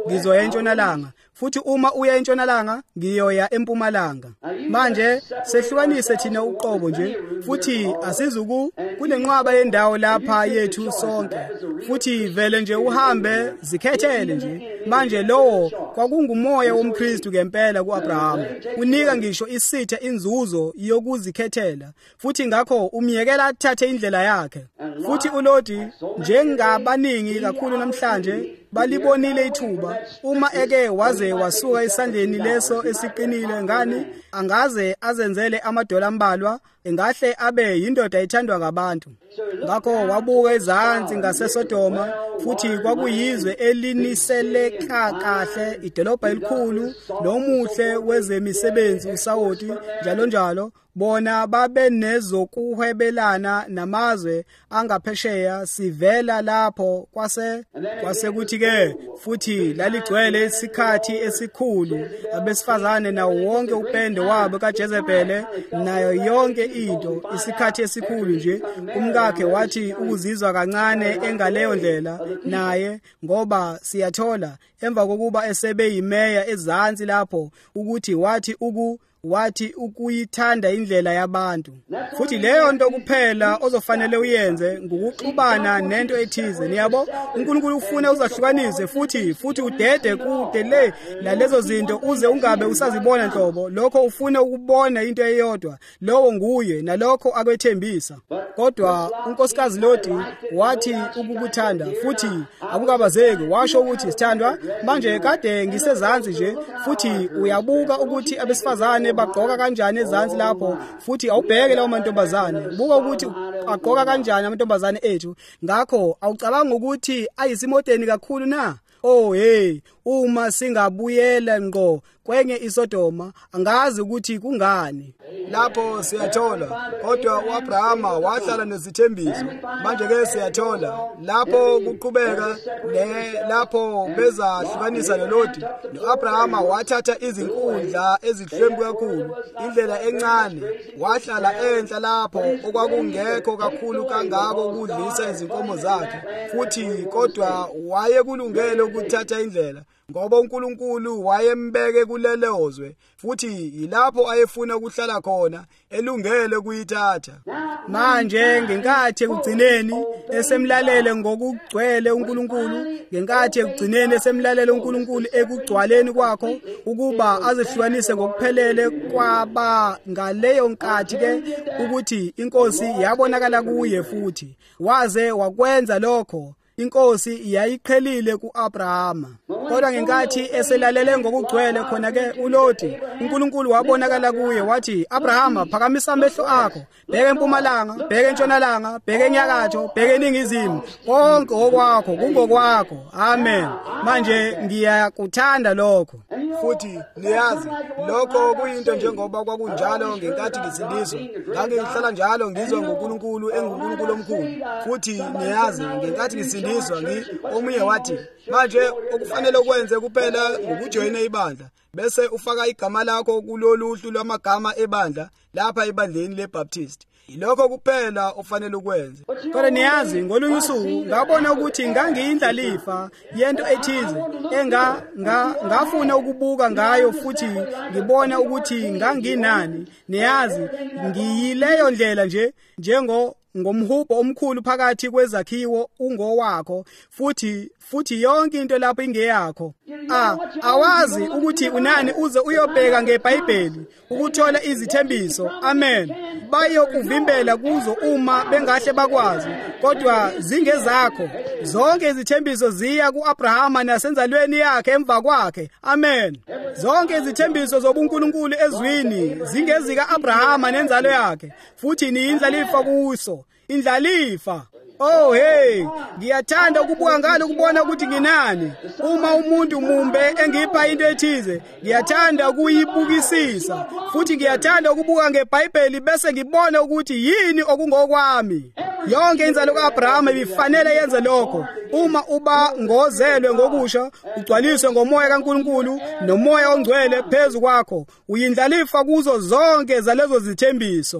ngizoya entshonalanga, futhi uma uya entshonalanga ngiyoya empumalanga. Manje sehlukanise thina uqobo nje, futhi asizuku kunenqwaba yendawo lapha yethu sonke, futhi vele nje uhambe zikhethele nje. Manje lowo kwakungumoya womKristu ngempela kuAbraham, unika ngisho isitha inzuzo yokuzikhethela, futhi ngakho umyekela athathe indlela yakhe. Futhi uLoti njengabaningi kakhulu namhlanje balibonile ithuba, uma eke waze wasuka esandleni leso esiqinile ngani angaze azenzele amadola ambalwa, engahle abe yindoda ethandwa ngabantu. Ngakho wabuka ezansi ngaseSodoma, futhi kwakuyizwe eliniseleka kahle, idolobha elikhulu nomuhle wezemisebenzi uSawoti njalo njalo. Bona babe nezokuhwebelana namazwe angaphesheya, sivela lapho kwase kwase kuthi ke futhi laligcwele isikhathi esikhulu abesifazane nawo wonke upende wabo kaJezebele nayo yonke into. Isikhathi esikhulu nje umkakhe wathi ukuzizwa kancane engaleyo ndlela naye, ngoba siyathola emva kokuba esebe yimeya ezansi lapho ukuthi wathi uku wathi ukuyithanda indlela yabantu. Futhi leyo nto kuphela ozofanele uyenze ngokuxubana nento ethize. Niyabo, uNkulunkulu ufuna uzahlukanise futhi futhi udede kude le nalezo zinto uze ungabe usazibona nhlobo. Lokho ufuna ukubona into eyodwa, lowo nguye nalokho akwethembisa. Kodwa unkosikazi Loti wathi ukukuthanda futhi akukabazeki, washo ukuthi sithandwa, manje kade ngisezansi nje, futhi uyabuka ukuthi abesifazane bagqoka kanjani ezansi lapho, futhi awubheke lawo mantombazane, buka ukuthi agqoka kanjani amantombazane ethu. Ngakho awucabanga ukuthi ayisimodeni kakhulu na? Oh hey, uma singabuyela ngqo kwenye iSodoma angazi ukuthi kungani. Lapho siyathola kodwa uAbraham wahlala nezithembiso. Manje ke siyathola lapho kuqhubeka le lapho bezahlukanisa noLoti, noAbraham wathatha izinkundla ezihlwembu kakhulu, indlela encane, wahlala enhla lapho okwakungekho kakhulu kangako ukudlisa izinkomo zakhe, futhi kodwa wayekulungele ukuthatha indlela ngoba uNkulunkulu wayembeke kulelozwe, futhi yilapho ayefuna ukuhlala khona elungele kuyithatha. Manje ngenkathi ekugcineni esemlalele ngokugcwele uNkulunkulu, ngenkathi ekugcineni esemlalele uNkulunkulu ekugcwaleni kwakho ukuba azihlukanise ngokuphelele kwaba ngaleyo nkathi ke ukuthi inkosi yabonakala kuye, futhi waze wakwenza lokho inkosi yayiqhelile kuAbraham. Kodwa ngenkathi eselalele ngokugcwele khona ke uLoti, uNkulunkulu wabonakala kuye wathi, Abraham, phakamisa amehlo akho, bheka empumalanga, bheka entshonalanga, bheka enyakatho, bheka eningizimu, konke okwakho kungokwakho. Amen. Manje ngiyakuthanda lokho. Futhi niyazi lokho kuyinto njengoba kwakunjalo ngenkathi ngisindiswa, ngangihlala njalo ngizwa ngoNkulunkulu enguNkulunkulu omkhulu. Futhi niyazi ngenkathi ngisindiswa ngi omunye wathi, manje okufanele ukwenze kuphela ukujoyina ibandla, bese ufaka igama lakho kuloluhlu lwamagama ebandla lapha ebandleni leBaptist. Ilokho kuphela ofanele ukwenze. Kodwa niyazi ngolunye usuku ngabona ukuthi ngangiyindlalifa yento ethize enga ngafuna ukubuka ngayo, futhi ngibona ukuthi nganginani. Niyazi ngiyileyo ndlela nje njengo ngomhubho omkhulu phakathi kwezakhiwo ungowakho, futhi futhi yonke into lapho ingeyakho. Ah, awazi ukuthi unani uze uyobheka ngeBhayibheli ukuthola izithembiso. Amen. Bayokuvimbela kuzo uma bengahle bakwazi, kodwa zingezakho. Zonke izithembiso ziya kuAbraham nasenzalweni yakhe emva kwakhe. Amen. Zonke izithembiso zobuNkulunkulu ezwini zingezika Abraham nenzalo yakhe, futhi niyindlalifa kuso. Indlalifa. Oh hey, ngiyathanda ukubuka ngalo ukubona ukuthi nginani. Uma umuntu mumbe engipha into ethize, ngiyathanda ukuyibukisisa, futhi ngiyathanda ukubuka ngeBhayibheli bese ngibona ukuthi yini okungokwami. Yonke inzalo kaAbraham ibifanele yenze lokho. Uma uba ngozelwe ngokusha, ugcwaliswe ngomoya kaNkulunkulu nomoya ongcwele phezu kwakho, uyindlalifa kuzo zonke zalezo zithembiso.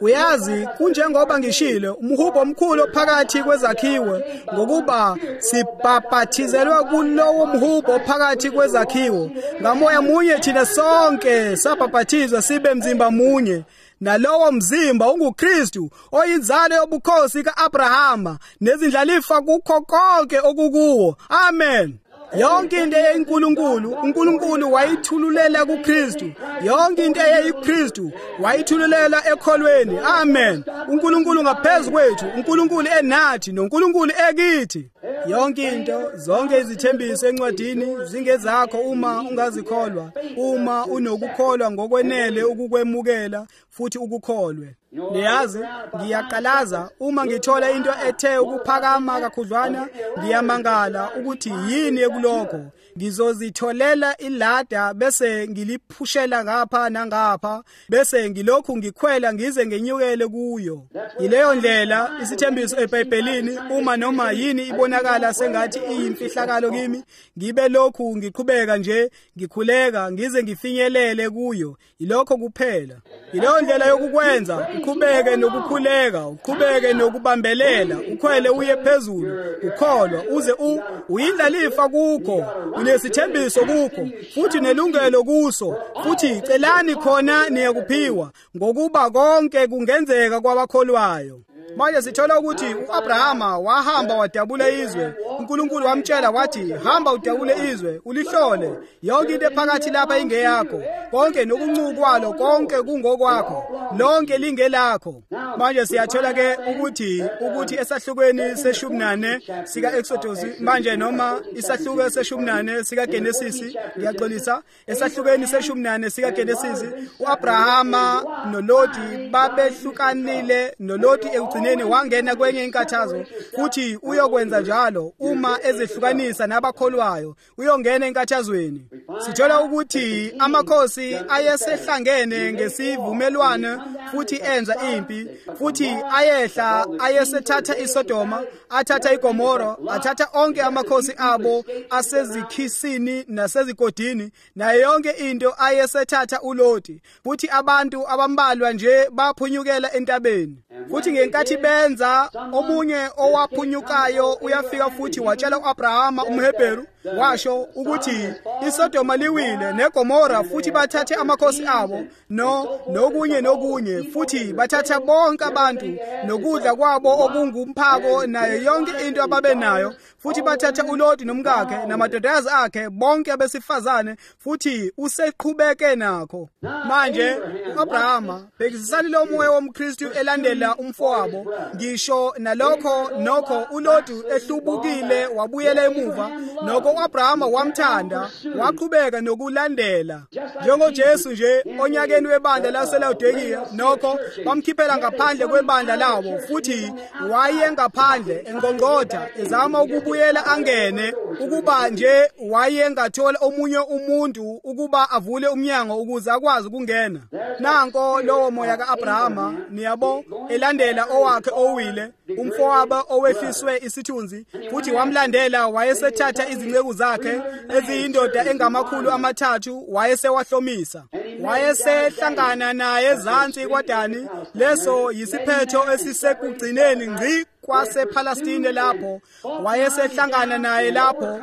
Uyazi kunjengoba ngishilo umhubo omkhulu phakathi kwezakhiwo ngokuba sibhabhathizelwe kulowo mhubo phakathi kwezakhiwo ngamoya munye thina sonke sabhabhathizwa sibe mzimba munye nalowo mzimba unguKristu oyinzalo yobukhosi kaAbrahama nezindlalifa kukho konke okukuwo. Amen. Yonke into eyinkulunkulu uNkulunkulu wayithululela kuKristu. Yonke into eyiKristu wayithululela ekholweni. Amen. uNkulunkulu ngaphezulu kwethu, uNkulunkulu enathi noNkulunkulu ekithi. Yonke into, zonke izithembiso encwadini zingezakho uma ungazikholwa, uma unokukholwa ngokwenele ukukwemukela futhi ukukholwe. Niyazi, ngiyaqalaza uma ngithola into ethe ukuphakama kakhudlwana, ngiyamangala ukuthi yini ekulokho. Ngizozitholela ilada bese ngiliphushela ngapha nangapha, bese ngilokhu ngikhwela ngize ngenyukele kuyo. Ileyo ndlela isithembiso eBhayibhelini, uma noma yini ibonakala sengathi iyimfihlakalo kimi, ngibe lokhu ngiqhubeka nje, ngikhuleka ngize ngifinyelele kuyo. Ilokho kuphela. Ileyo ndlela yokukwenza, uqhubeke nokukhuleka, uqhubeke nokubambelela, ukhwele uye phezulu, ukholwa uze u uyindlalifa kukho. Unesithembiso kukho futhi nelungelo kuso, futhi celani khona niyakuphiwa ngokuba konke kungenzeka kwabakholwayo. Manje sithola ukuthi uAbrahama wahamba wadabula izwe. uNkulunkulu wamtshela wathi, hamba udabule izwe, ulihlole. Yonke into phakathi lapha ingeyakho. Konke nokuncuku kwalo konke kungokwakho. Lonke lingelakho. Manje siyathola ke ukuthi ukuthi esahlukweni seshumi nane sika Exodus manje noma isahluko seshumi nane sika Genesis, ngiyaxolisa, esahlukweni seshumi nane sika Genesis, uAbrahama noLoti babehlukanile. noLoti ekugcineni wangena kwenye inkathazo, futhi uyokwenza njalo uma ezehlukanisa nabakholwayo, uyongena enkathazweni. Sithola ukuthi amakhosi ayesehlangene ngesivumelwano futhi enza impi, futhi ayehla ayesethatha iSodoma, athatha iGomora, athatha onke amakhosi abo asezikhisini nasezigodini, nayo yonke into ayesethatha uLoti, futhi abantu abambalwa nje baphunyukela entabeni. Futhi ngenkathi benza, omunye owaphunyukayo uyafika futhi watshela uAbrahama umHebheru, washo ukuthi iSodoma liwile neGomora, futhi bathathe amakhosi abo no nokunye nokunye, futhi bathatha bonke abantu nokudla kwabo okungumphako nayo yonke into ababenayo, futhi bathatha uLoti nomkakhe namadodakazi akhe bonke abesifazane, futhi useqhubeke nakho. Manje uAbrahama bekuzisali lo moya womKristu elandela umfowabo, ngisho nalokho nokho uLoti ehlubukile wabuyela emuva, nokho uAbrahama wamthanda waqhubeka nokulandela. NjengoJesu nje onyakeni webandla laseLaodikiya, nokho bamkhiphela ngaphandle kwebandla labo, futhi waye ngaphandle engqongqotha ezama ukubuyela angene, ukuba nje waye ngathola omunye umuntu ukuba avule umnyango ukuze akwazi ukungena. Nanko lowo moya kaAbrahama, niyabo, elandela owakhe owile, umfowabo owehliswe isithunzi, futhi wamlandela. Wayesethatha izinceku zakhe eziyindoda engamakhulu amathathu, wayesewahlomisa. Wayesehlangana naye ezansi kwaDani. Leso yisiphetho esisekugcineni ngci kwasePalestine lapho. Wayesehlangana naye lapho,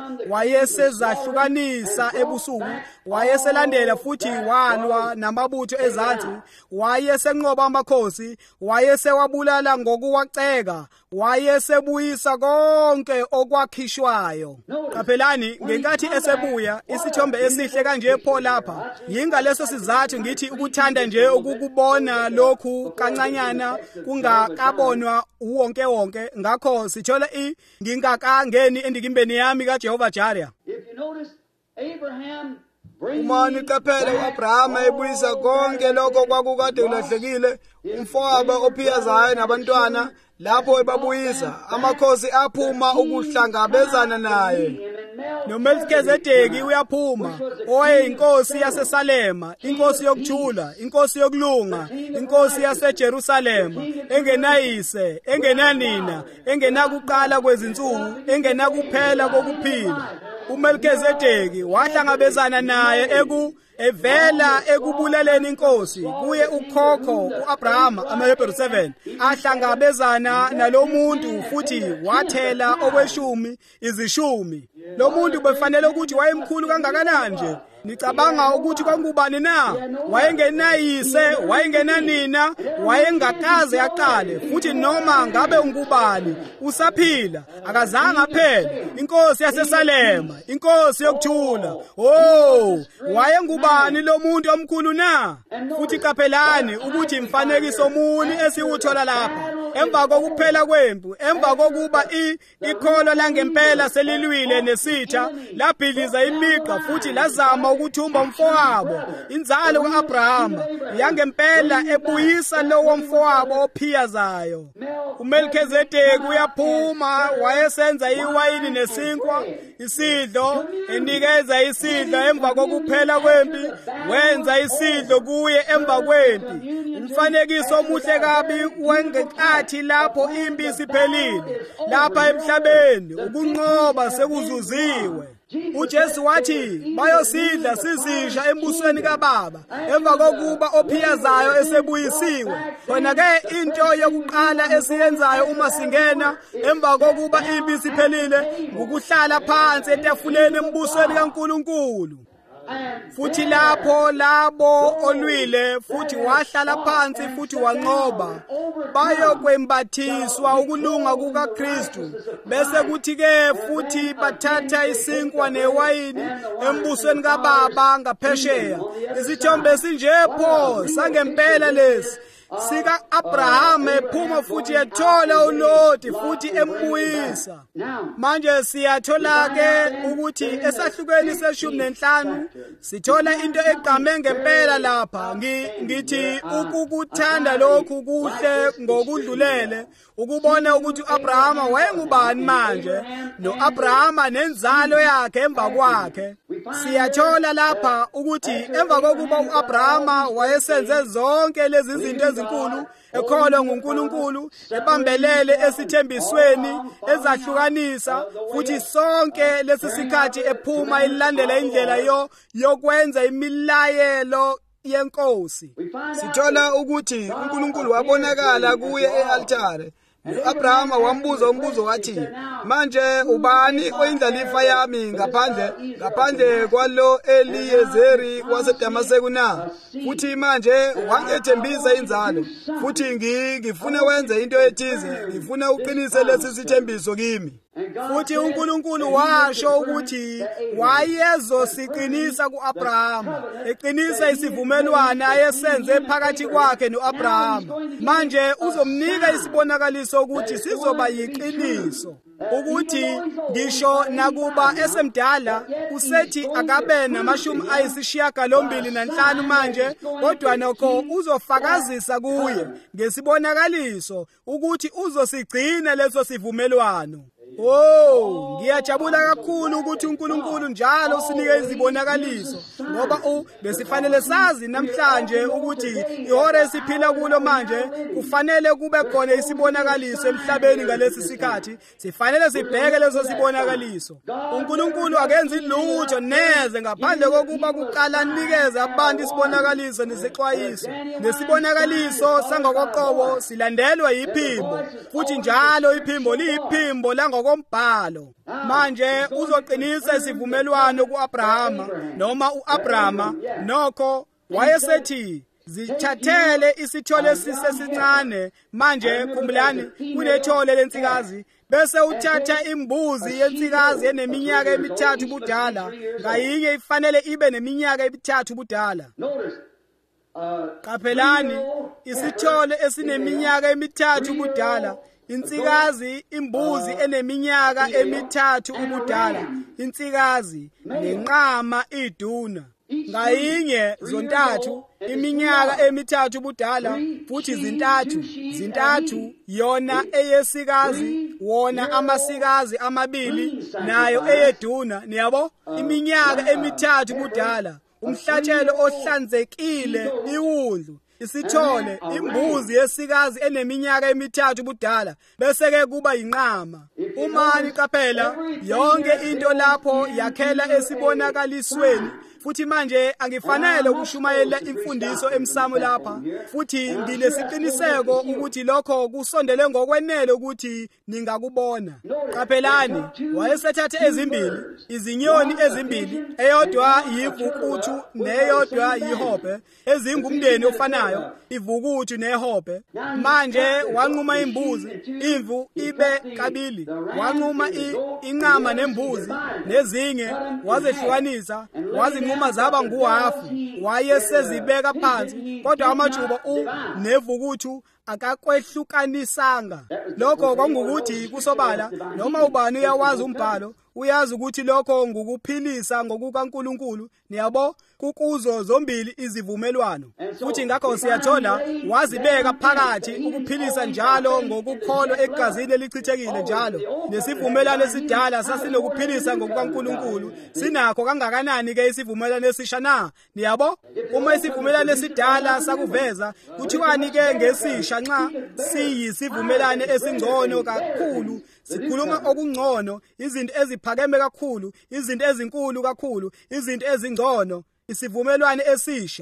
wayesezahlukanisa ebusuku, wayeselandela futhi walwa namabutho ezansi, wayesenqoba amakhosi, wayesewabulala ngokuwaceka, wayesebuyisa konke okwakhishwayo. Qaphelani, ngenkathi esebuya isithombe esihle kanje pho lapha, yinga leso sizathu ngithi ukuthanda nje ukukubona lokhu kancanyana kungakabonwa uwonke wonke. Ngakho sithola i ngingakangeni endikimbeni yami kaJehova Jireh. Uma niqaphela uAbrahama ebuyisa konke lokho kwakukade kulahlekile, umfowabo ophiyazayo nabantwana, lapho ebabuyisa, amakhosi aphuma ukuhlangabezana naye. noMelkizedeki uyaphuma, owayeyinkosi yaseSalema, inkosi yokuthula, inkosi yokulunga, inkosi yaseJerusalema, engenayise, engenanina, engenakuqala kwezinsuku, engenakuphela kokuphila. uMelkizedeki wahlangabezana naye eku evela ekubulaleni inkosi kuye ukhokho uAbraham amaHebrew seven ahlangabezana nalomuntu futhi wathela okweshumi izishumi. Lo muntu befanele ukuthi wayemkhulu kangakanani nje. Nicabanga ukuthi kwangubani na? Wayengenayise, wayengenanina, wayengakaze yaqale futhi noma ngabe ungubani usaphila akazange aphela. Inkosi yaseSalema, inkosi yokuthula. Oh, wayengubani lo muntu omkhulu na? Futhi qaphelani ukuthi imfanekiso muni esiwuthola lapha. Emva kokuphela kwempi, emva kokuba ikholo langempela selilwile nesitha, labhiliza imigqa futhi lazama ukuthumba umfowabo, inzalo kaAbrahama, yangempela ebuyisa lowo mfowabo ophiyazayo. uMelkizedeki uyaphuma wayesenza iwayini nesinkwa, isidlo, enikeza isidlo emva kokuphela kwempi, wenza isidlo kuye emva kwempi. Umfanekiso omuhle kabi wengeqathi lapho impi isiphelile, lapha emhlabeni ukunqoba sekuzuziwe. uJesu wathi bayosidla sizisha embusweni kaBaba emva kokuba ophiyazayo esebuyisiwe. Khona ke into yokuqala esiyenzayo uma singena emva kokuba impi isiphelile ukuhlala phansi etafuleni embusweni kaNkulunkulu. Futhi lapho labo olwile futhi wahlala phansi futhi wanqoba bayokwembathiswa ukulunga kukaKristu. Bese kuthi ke futhi bathatha isinkwa newayini embusweni kaBaba ngaphesheya. Isithombe sinjepho sangempela lesi sika Abraham ephuma futhi ethola uLoti futhi embuyisa. Manje siyathola ke ukuthi esahlukweni seshumi nenhlanu sithola into egqame ngempela lapha. Ngithi ukukuthanda lokhu kuhle ngokudlulele, ukubona ukuthi uAbraham wayengubani manje, noAbraham nenzalo yakhe emva kwakhe. Siyathola lapha ukuthi emva kokuba uAbraham wayesenze zonke lezi zinto ezinkulu, ekholwa nguNkulunkulu, ebambelele esithembisweni, ezahlukanisa futhi sonke lesi sikhathi ephuma ilandela indlela yo yokwenza imilayelo yenkosi. Sithola ukuthi uNkulunkulu wabonakala kuye e-altare. uAbraham wambuza umbuzo wathi, manje ubani oyindlalifa yami ngaphandle ngaphandle kwalo Eliyezeri waseDamaseko na? Futhi manje wangethembisa inzalo. Futhi ngifuna wenze into ethize, ngifuna uqinise lesi sithembiso kimi. Futhi uNkulunkulu washo ukuthi wayezosiqinisa kuAbraham, eqinisa isivumelwano ayesenze phakathi kwakhe noAbraham. Manje uzomnika isibonakaliso ukuthi sizoba yiqiniso, ukuthi ngisho nakuba esemdala usethi akabe namashumi ayisishiyagalombili nanhlanu manje, kodwa nokho uzofakazisa kuye ngesibonakaliso ukuthi uzosigcina leso sivumelwano. Oh, ngiyajabula kakhulu ukuthi uNkulunkulu njalo usinike izibonakaliso, ngoba u besifanele sazi namhlanje ukuthi ihora esiphila kulo manje kufanele kube khona isibonakaliso emhlabeni ngalesi sikhathi. Sifanele sibheke leso sibonakaliso. uNkulunkulu akenzi lutho neze ngaphandle kokuba kuqala nikeze abantu isibonakaliso nesixwayiso. Nesibonakaliso sangokoqobo silandelwa yiphimbo, futhi njalo iphimbo liyiphimbo langoko kombhalo. Manje uzoqinisa isivumelwano kuAbrahama, noma uAbrahama nokho wayesethi zithathele isithole sisesincane. Manje khumbulani kunethole lensikazi, bese uthatha imbuzi yensikazi eneminyaka emithathu budala, ngayinye ifanele ibe neminyaka emithathu budala. Qaphelani, isithole esineminyaka emithathu budala, insikazi imbuzi eneminyaka emithathu ubudala, insikazi nenqama iduna, ngayinye zontathu iminyaka emithathu ubudala, futhi zintathu zintathu yona eyesikazi, wona amasikazi amabili nayo eyeduna. Niyabo, iminyaka emithathu ubudala, umhlatshelo ohlanzekile, iwundlu, isithole, imbuzi yesikazi eneminyaka emithathu budala, bese ke kuba inqama. uma niqaphela yonke into lapho yakhela esibonakalisweni futhi manje angifanele ukushumayela imfundiso emsamo lapha futhi ngilesiqiniseko ukuthi lokho kusondele ngokwenele ukuthi ningakubona. Qaphelani, wayesethathe ezimbili izinyoni ezimbili, eyodwa yivukuthu neyodwa yihobhe, ezingumndeni ofanayo, ivukuthu nehobhe. Manje wanquma imbuzi, imvu ibe kabili, wanquma inqama nembuzi nezinge, wazehlukanisa, wazinquma zaba nguhafu, wayesezibeka phansi, kodwa amajuba u nevukuthu akakwehlukanisanga. Lokho kwangukuthi kusobala, noma ubani uyawazi umbhalo, uyazi ukuthi lokho ngukuphilisa ngokukaNkulunkulu, niyabo, kukuzo zombili izivumelwano. Futhi ngakho siyathola wazibeka phakathi ukuphilisa njalo ngokukholwa egazini elichithekile njalo. Nesivumelwano esidala sasinokuphilisa ngokukaNkulunkulu. Sinakho kangakanani ke isivumelwano esisha na? Niyabo, uma isivumelwano esidala sakuveza, kuthiwani ke ngesisha nxa siyisivumelwano esingcono kakhulu? Sikhuluma okungcono, izinto eziphakeme kakhulu, izinto ezinkulu kakhulu, izinto ezingcono, isivumelwano esisha.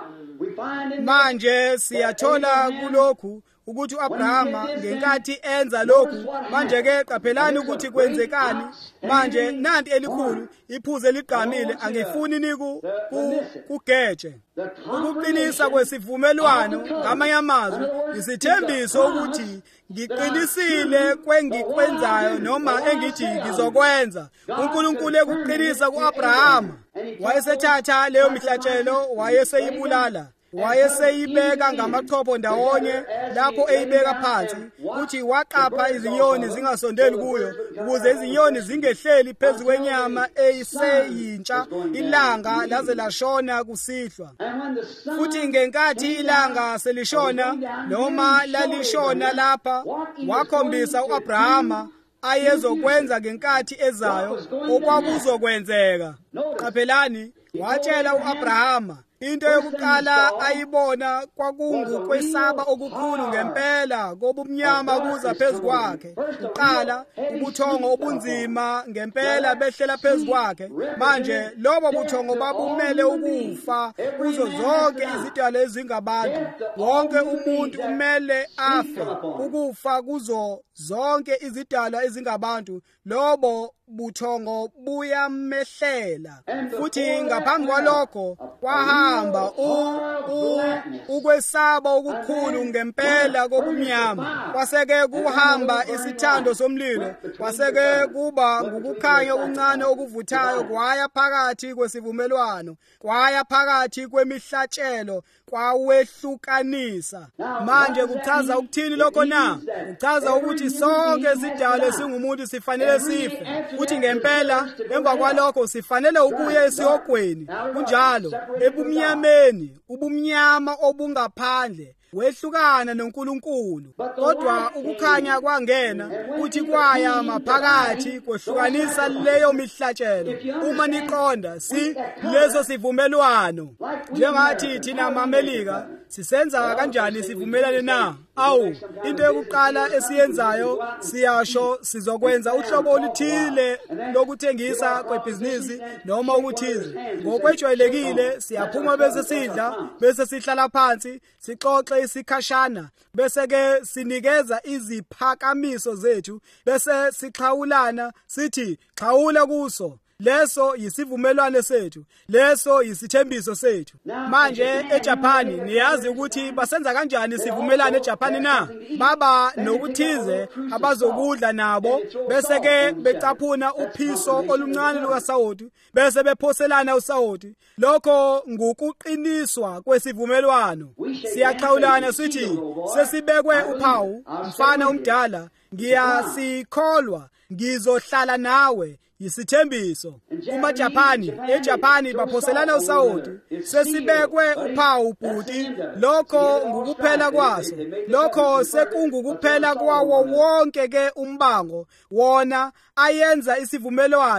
Manje siyathola kulokhu ukuthi uAbrahama ngenkathi enza lokhu, manje ke qaphelani ukuthi kwenzekani. Manje nanti elikhulu, iphuze ligqamile, angifuni niku kugeje. Ukuqinisa kwesivumelwano ngamanye amazwi isithembiso ukuthi ngiqinisile kwengikwenzayo noma engithi ngizokwenza. uNkulunkulu ekuqinisa kuAbrahama, wayesethatha leyo mihlatshelo, wayeseyibulala, wayeseyibeka ngamachopho ndawonye lapho eyibeka phansi, uthi waqapha izinyoni zingasondeli kuyo ukuze izinyoni zingehleli phezu kwenyama eyiseyintsha ilanga laze lashona kusihlwa. Futhi ngenkathi ilanga selishona noma lalishona lapha, wakhombisa uAbrahama ayezokwenza ngenkathi ezayo okwakuzokwenzeka. Qaphelani, watshela uAbrahama into yokuqala ayibona kwakungukwesaba okukhulu ngempela kobumnyama kuza phezu kwakhe. Uqala ubuthongo obunzima ngempela behlela phezu kwakhe. Manje lobo buthongo babumele ukufa kuzo zonke izidalwa ezingabantu. Wonke umuntu kumele afe, ukufa kuzo zonke izidalwa ezingabantu. Lobo buthongo buyamehlela. Futhi ngaphambi kwalokho kwahamba ukwesaba okukhulu ngempela kobumnyama. Kwaseke kuhamba isithando somlilo, kwaseke kuba ngukukhanya okuncane okuvuthayo, kwaya phakathi kwesivumelwano, kwaya phakathi kwemihlatshelo, kwawehlukanisa. Manje kuchaza ukuthini lokho na? Kuchaza ukuthi sonke izidalwa singumuntu sifanele sife, futhi ngempela emva kwalokho sifanele ukuya esihogweni. Kunjalo ebumnyameni, ubumnyama obungaphandle wehlukana noNkulunkulu, kodwa ukukhanya kwangena kuthi kwaya maphakathi kwehlukanisa leyo mihlatshelo. Uma niqonda si leso sivumelwano, njengathi thina maMelika sisenza kanjani sivumelane na? Awu, into yokuqala esiyenzayo siyasho sizokwenza uhlobo oluthile lokuthengisa kwebhizinisi noma ukuthize. Ngokwejwayelekile siyaphuma bese sidla, bese sihlala phansi, sixoxe isikhashana, bese ke sinikeza iziphakamiso zethu, bese sixhawulana sithi xhawula kuso. Leso yisivumelwano sethu, leso yisithembiso sethu. Manje eJapani niyazi ukuthi basenza kanjani sivumelane eJapani na? Baba nokuthize abazokudla nabo, bese ke becaphuna uphiso oluncane lukaSawoti, bese bephoselana uSawoti. Lokho ngukuqiniswa kwesivumelwano. Siyaxhawulana sithi sesibekwe uphawu, mfana umdala, ngiyasikholwa, ngizohlala nawe. Yisithembiso. Kuma Japani, eJapani baphoselana uSawoti, sesibekwe uphawu bhuti, lokho ngukuphela kwaso. Lokho sekungukuphela kwawo wonke ke umbango wona ayenza isivumelwano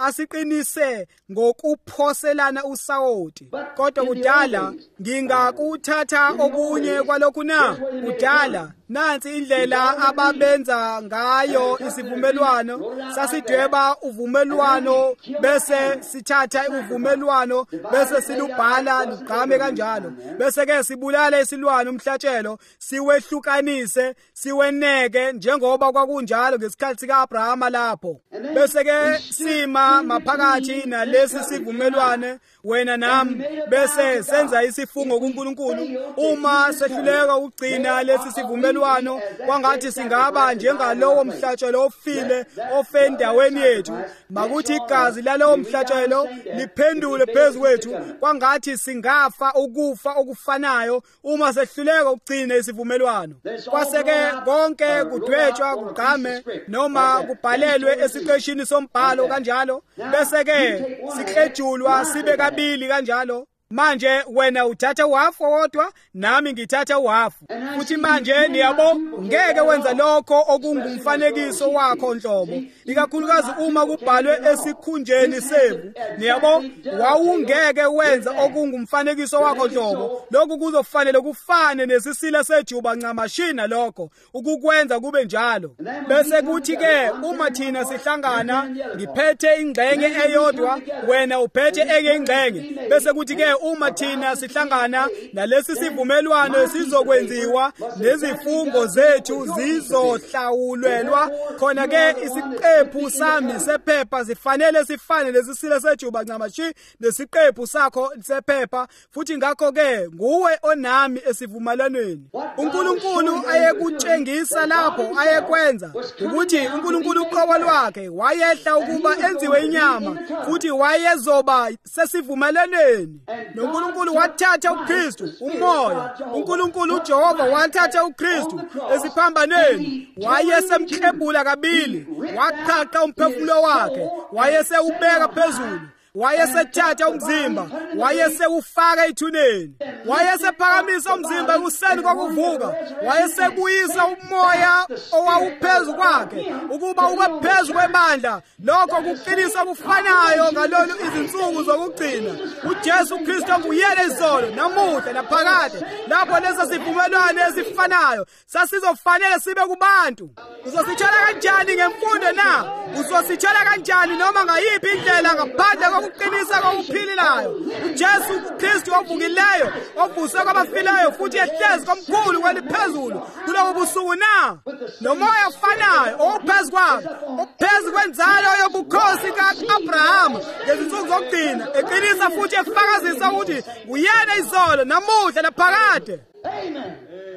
asiqinise ngokuphoselana usawoti. Kodwa kudala ngingakuthatha okunye kwalokhu na. Kudala nansi indlela ababenza ngayo isivumelwano. Sasidweba uvumelwano bese sithatha uvumelwano bese silubhala lugqame kanjalo. Bese ke sibulala isilwane umhlatshelo siwehlukanise siweneke njengoba kwakunjalo ngesikhathi sikaAbrahama lapho. Bese ke sima maphakathi nalesi sivumelwane wena nami bese senza isifungo kuNkulunkulu. Uma sehluleka ukugcina lesi sivumelwano kwangathi singaba njengalowo mhlatshelo ofile ofendaweni yethu, makuthi igazi lalowo mhlatshelo liphendule phezukwethu, kwangathi singafa ukufa okufanayo uma sehluleka ukugcina isivumelwano. Kwaseke konke kudwetshwa kugqame noma kubhalelwe esiqeshini sombhalo kanjalo. Bese ke siklejulwa sibe kabili kanjalo. Manje wena uthatha uhafu wodwa nami ngithatha uhafu. Futhi manje niyabo ngeke wenza lokho okungumfanekiso wakho nhlobo, ikakhulukazi uma kubhalwe esikhunjeni sevu. Niyabo wawungeke wenza okungumfanekiso wakho nhlobo. Lokhu kuzofanele kufane nesisila sejuba ncamashina lokho ukukwenza kube njalo. Bese kuthi ke uma thina sihlangana ngiphethe ingxenye eyodwa wena uphethe enye ingxenye. Bese kuthi ke uma thina sihlangana nalesi sivumelwano sizokwenziwa nezifungo zethu zizohlawulelwa. Khona ke isiqephu sami sephepha sifanele sifane lesisilo sejuba ncamashi nesiqephu sakho sephepha. Futhi ngakho ke nguwe onami esivumelwaneni. uNkulunkulu ayekutshengisa lapho ayekwenza ukuthi uNkulunkulu uqobo lwakhe wayehla ukuba enziwe inyama futhi wayezoba sesivumelwaneni. uNkulunkulu wathatha uKristu umoya. uNkulunkulu uJehova wathatha uKristu esiphambanweni, wayesemklebula kabili, waqhaqha umphefumulo wakhe, wayesewubeka phezulu, wayesethatha umzimba, wayesewufaka ethuneni, wayesephakamisa umzimba ekuseni kokuvuka, wayesebuyisa umoya owawuphezu kwakhe ukuba ube phezu kwebandla. Lokho kuqinisa kufanayo ngalolu izinsuku zokugcina. uJesu Kristu nguyena izolo namuhla naphakade. Lapho lesa sivumelwano esifanayo sasizofanele sibe kubantu. Uzosithola kanjani ngemfundo na? Uzosithola kanjani noma ngayiphi indlela ngaphandle kokuqinisa kokuphililayo? uJesu Kristu ovukileyo, ovuse kwabafileyo futhi ehlezi komkhulu kweliphezulu kulobo busuku na. Nomoya ofanayo ophezu kwakhe, ophezu kwenzalo yobukhosi ka-Abrahama ngezinsuku zokugcina, eqinisa futhi efakazisa ukuthi uyena izolo namuhla naphakade. Amen.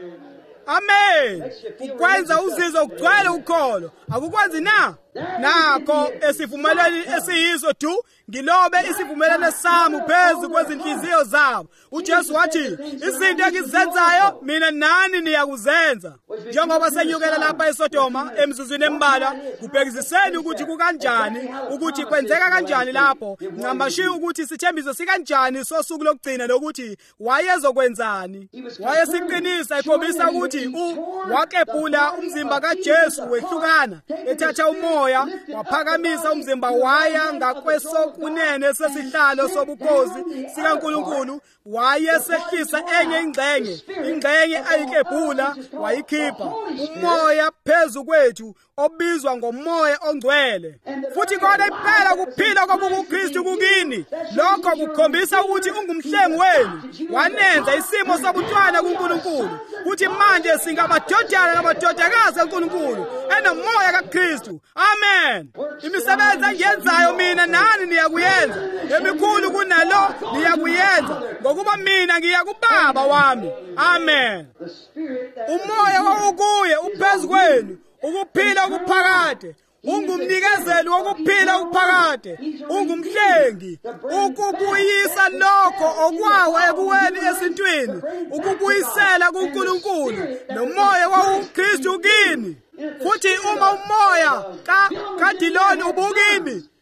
Amen. Ukwenza uzizwe ugcwele ukholo. Akukwenzi na? Nakho esivumelani esiyiso tu ngilobe isivumelane sami phezu kwezinhliziyo zabo. uJesu wathi izinto engizenzayo mina nani niyakuzenza. Njengoba senyukela lapha eSodoma emzuzwini embalwa, kubhekisiseni ukuthi kukanjani, ukuthi kwenzeka kanjani lapho, ncamashi ukuthi sithembiso sikanjani sosuku lokugcina lokuthi wayezokwenzani. Wayesiqinisa ekhombisa ukuthi wakebhula umzimba kaJesu wehlukana, ethatha umoya waphakamisa umzimba waya ngakwesokunene sesihlalo sobukhosi sikaNkulunkulu. Wayesehlisa enye ingxenye, ingxenye ayikebhula wayikhipha umoya phezu kwethu obizwa ngomoya ongcwele. Futhi kodwa impela kuphila kobuKristu kukini. Lokho kukhombisa ukuthi ungumhlengi wenu, wanenza isimo sobuntwana kuNkulunkulu. Futhi manje singamadodana namadodakazi kaNkulunkulu enomoya kaKristu. Amen. Imisebenzi engiyenzayo mina nani niyakuyenza, emikhulu kunalo niyakuyenza, ngokuba mina ngiya kuBaba wami. Amen. Umoya wawukuye uphezu kwenu, ukuphila okuphakade. Ungumnikezeli wokuphila okuphakade, ungumhlengi, ukubuyisa lokho okwawo ekuweni esintwini, ukubuyisela kuNkulunkulu nomoya wawuKristu kini. Futhi uma umoya kaDiloni ubukini,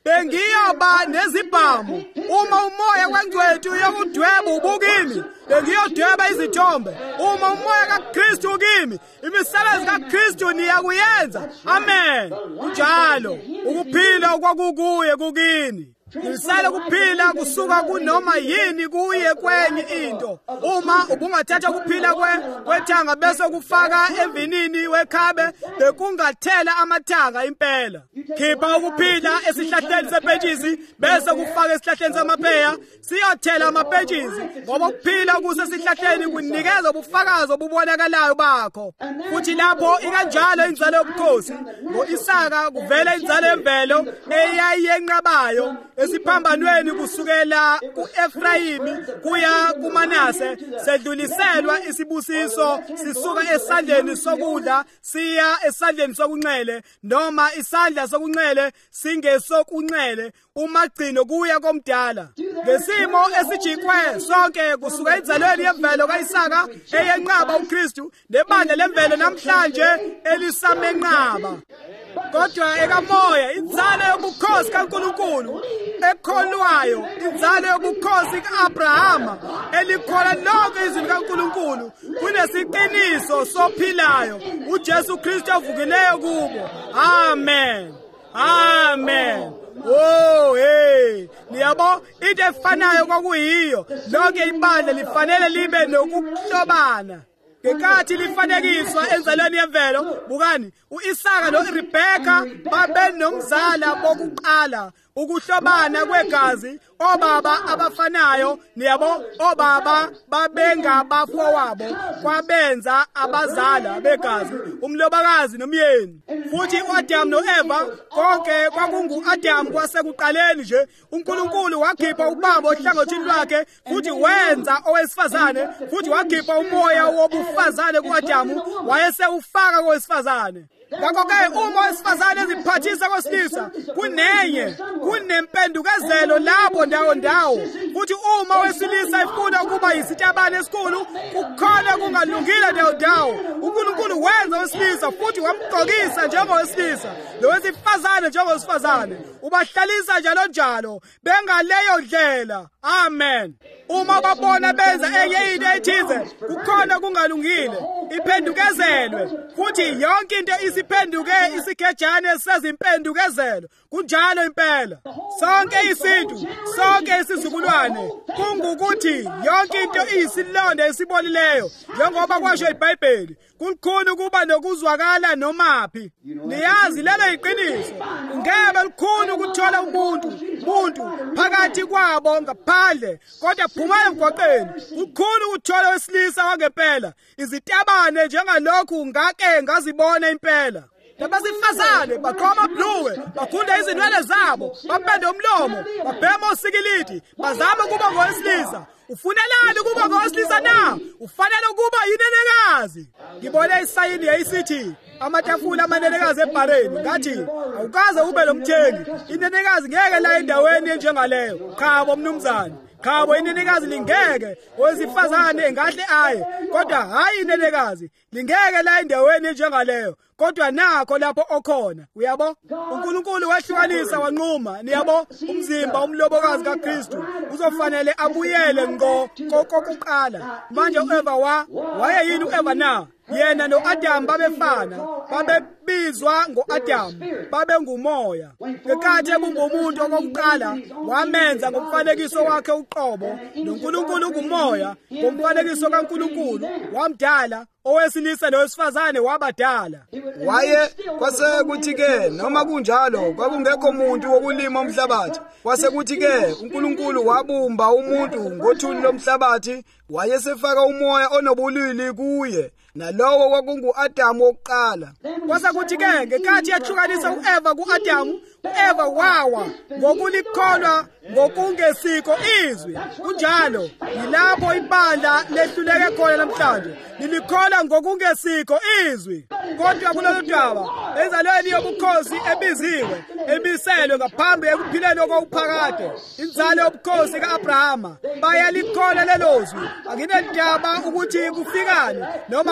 bengiyoba nezibhamu uma umoya wengcwethu yokudweba ubukimi bengiyodweba izithombe uma umoya kaKristu kimi imisebenzi kaKristu niyakuyenza amen njalo ukuphila okwakukuye kukini Nisale kuphila kusuka kunoma yini kuye kwenye into. Uma ubungathatha ukuphila kwe kwethanga bese kufaka evinini wekhabe bekungathela amathanga impela. Khipha ukuphila esihlahleni sepetshisi bese kufaka esihlahleni samapheya siyothela amapetshisi ngoba ukuphila kuse sihlahleni kunikeza ubufakazi obubonakalayo bakho. Futhi lapho ikanjalo inzalo yobukhosi ngoIsaka kuvela inzalo yemvelo eyayiyenqabayo esiphambanweni kusukela kuEfrayimi kuya kuManase sedluliselwa isibusiso sisuka esandleni sokudla siya esandleni sokunxele noma isandla sokunxele singesokunxele umagcino kuya komdala ngesimo esijikwe sonke kusuka inzalweni yemvelo kaIsaka eyenqaba uKristu nebandla lemvelo namhlanje elisamenqaba kodwa ekamoya inzalo yobukhosi kaNkulunkulu ekholwayo inzalo yobukhosi kaAbrahama elikhola lonke izwi likaNkulunkulu kunesiqiniso sophilayo uJesu Kristu avukileyo kubo amen amen oh hey niyabo into efanayo kwakuyiyo lonke ibandla lifanele libe nokuhlobana ngenkathi lifanekiswa enzalweni yemvelo bukani uIsaka noRebeka babe nomzala bokuqala ukuhlobana kwegazi obaba abafanayo niyabo obaba babenga bafowabo kwabenza abazala begazi umlobakazi nomyeni futhi uAdam noEva konke kwakungu Adam kwasekuqaleni nje uNkulunkulu wakhipha ubaba ohlangothini lwakhe futhi wenza owesifazane futhi wakhipha umoya wobufazane kuAdam wayesewufaka kowesifazane ngakho-ke uma owesifazane eziphathisa kwesilisa kunenye kunempendukezelo lapho ndawo ndawo futhi uma owesilisa efuna ukuba yisitabane esikhulu kukhona kungalungile ndawo ndawo uNkulunkulu wenza owesilisa futhi wamgqokisa njengowesilisa lowesifazane njengowesifazane ubahlalisa njalo njalo bengaleyo ndlela amen uma babona benza enye into ethize kukhona kungalungile iphendukezelwe futhi yonke into isiphenduke isigejane sezimpendukezelo kunjalo impela sonke isintu sonke isizukulwane kungukuthi yonke into iyisilonda esibolileyo njengoba kwasho iBhayibheli kukhulu kuba nokuzwakala nomaphi niyazi lelo iqiniso ngeke likhulu ukuthola umuntu umuntu phakathi kwabo ngaphandle kodwa phumela emgwaqeni kukhulu ukuthola wesilisa wangempela izitabane njengalokhu ngake ngazibona impela Abasifazane baqoma bluwe bakhunda izinwele zabo bapende umlomo babhema osikilidi bazama kuba ngowesilisa ufunelani kuba ngowesilisa na ufanele kuba yinenekazi ngibone isayini yayisithi amatafula amanenekazi ebhareni ngathi awukaze ube lomthengi inenekazi ngeke la endaweni enjengaleyo khabo mnumzane khabo inenekazi lingeke owesifazane engahle aye kodwa hayi inenekazi lingeke la endaweni enjengaleyo kodwa nakho lapho okhona uyabo uNkulunkulu wahlukanisa wanquma niyabo umzimba umlobokazi kaKristu uzofanele abuyele ngo kokuqala manje uEva wa wayeyini uEva na yena noAdam babefana babebizwa ngoAdam babe ngumoya ngenkathi kungumuntu okokuqala wamenza ngomfanekiso wakhe uqobo noNkulunkulu ngumoya ngomfanekiso kaNkulunkulu wamdala owesilisa nowesifazane wabadala waye kwase kuthi ke noma kunjalo kwakungekho umuntu wokulima umhlabathi kwase kuthi ke uNkulunkulu wabumba umuntu ngothuli lomhlabathi wayesefaka umoya onobulili kuye nalowo kwakunguAdam wokuqala kwase kuthi ke ngenkathi yahlukanisa uEva kuAdam uEva wawa ngokulikholwa ngokungesiko izwi kunjalo yilapho ibandla lehluleke khona namhlanje lilikhola ngokungesiko izwi kodwa kulolu daba enzalweni yobukhosi ebiziwe ebiselwe ngaphambi ekuphileni okwuphakade inzalo yobukhosi kaAbrahama bayalikhola lelozwi akinendaba ukuthi kufikani noma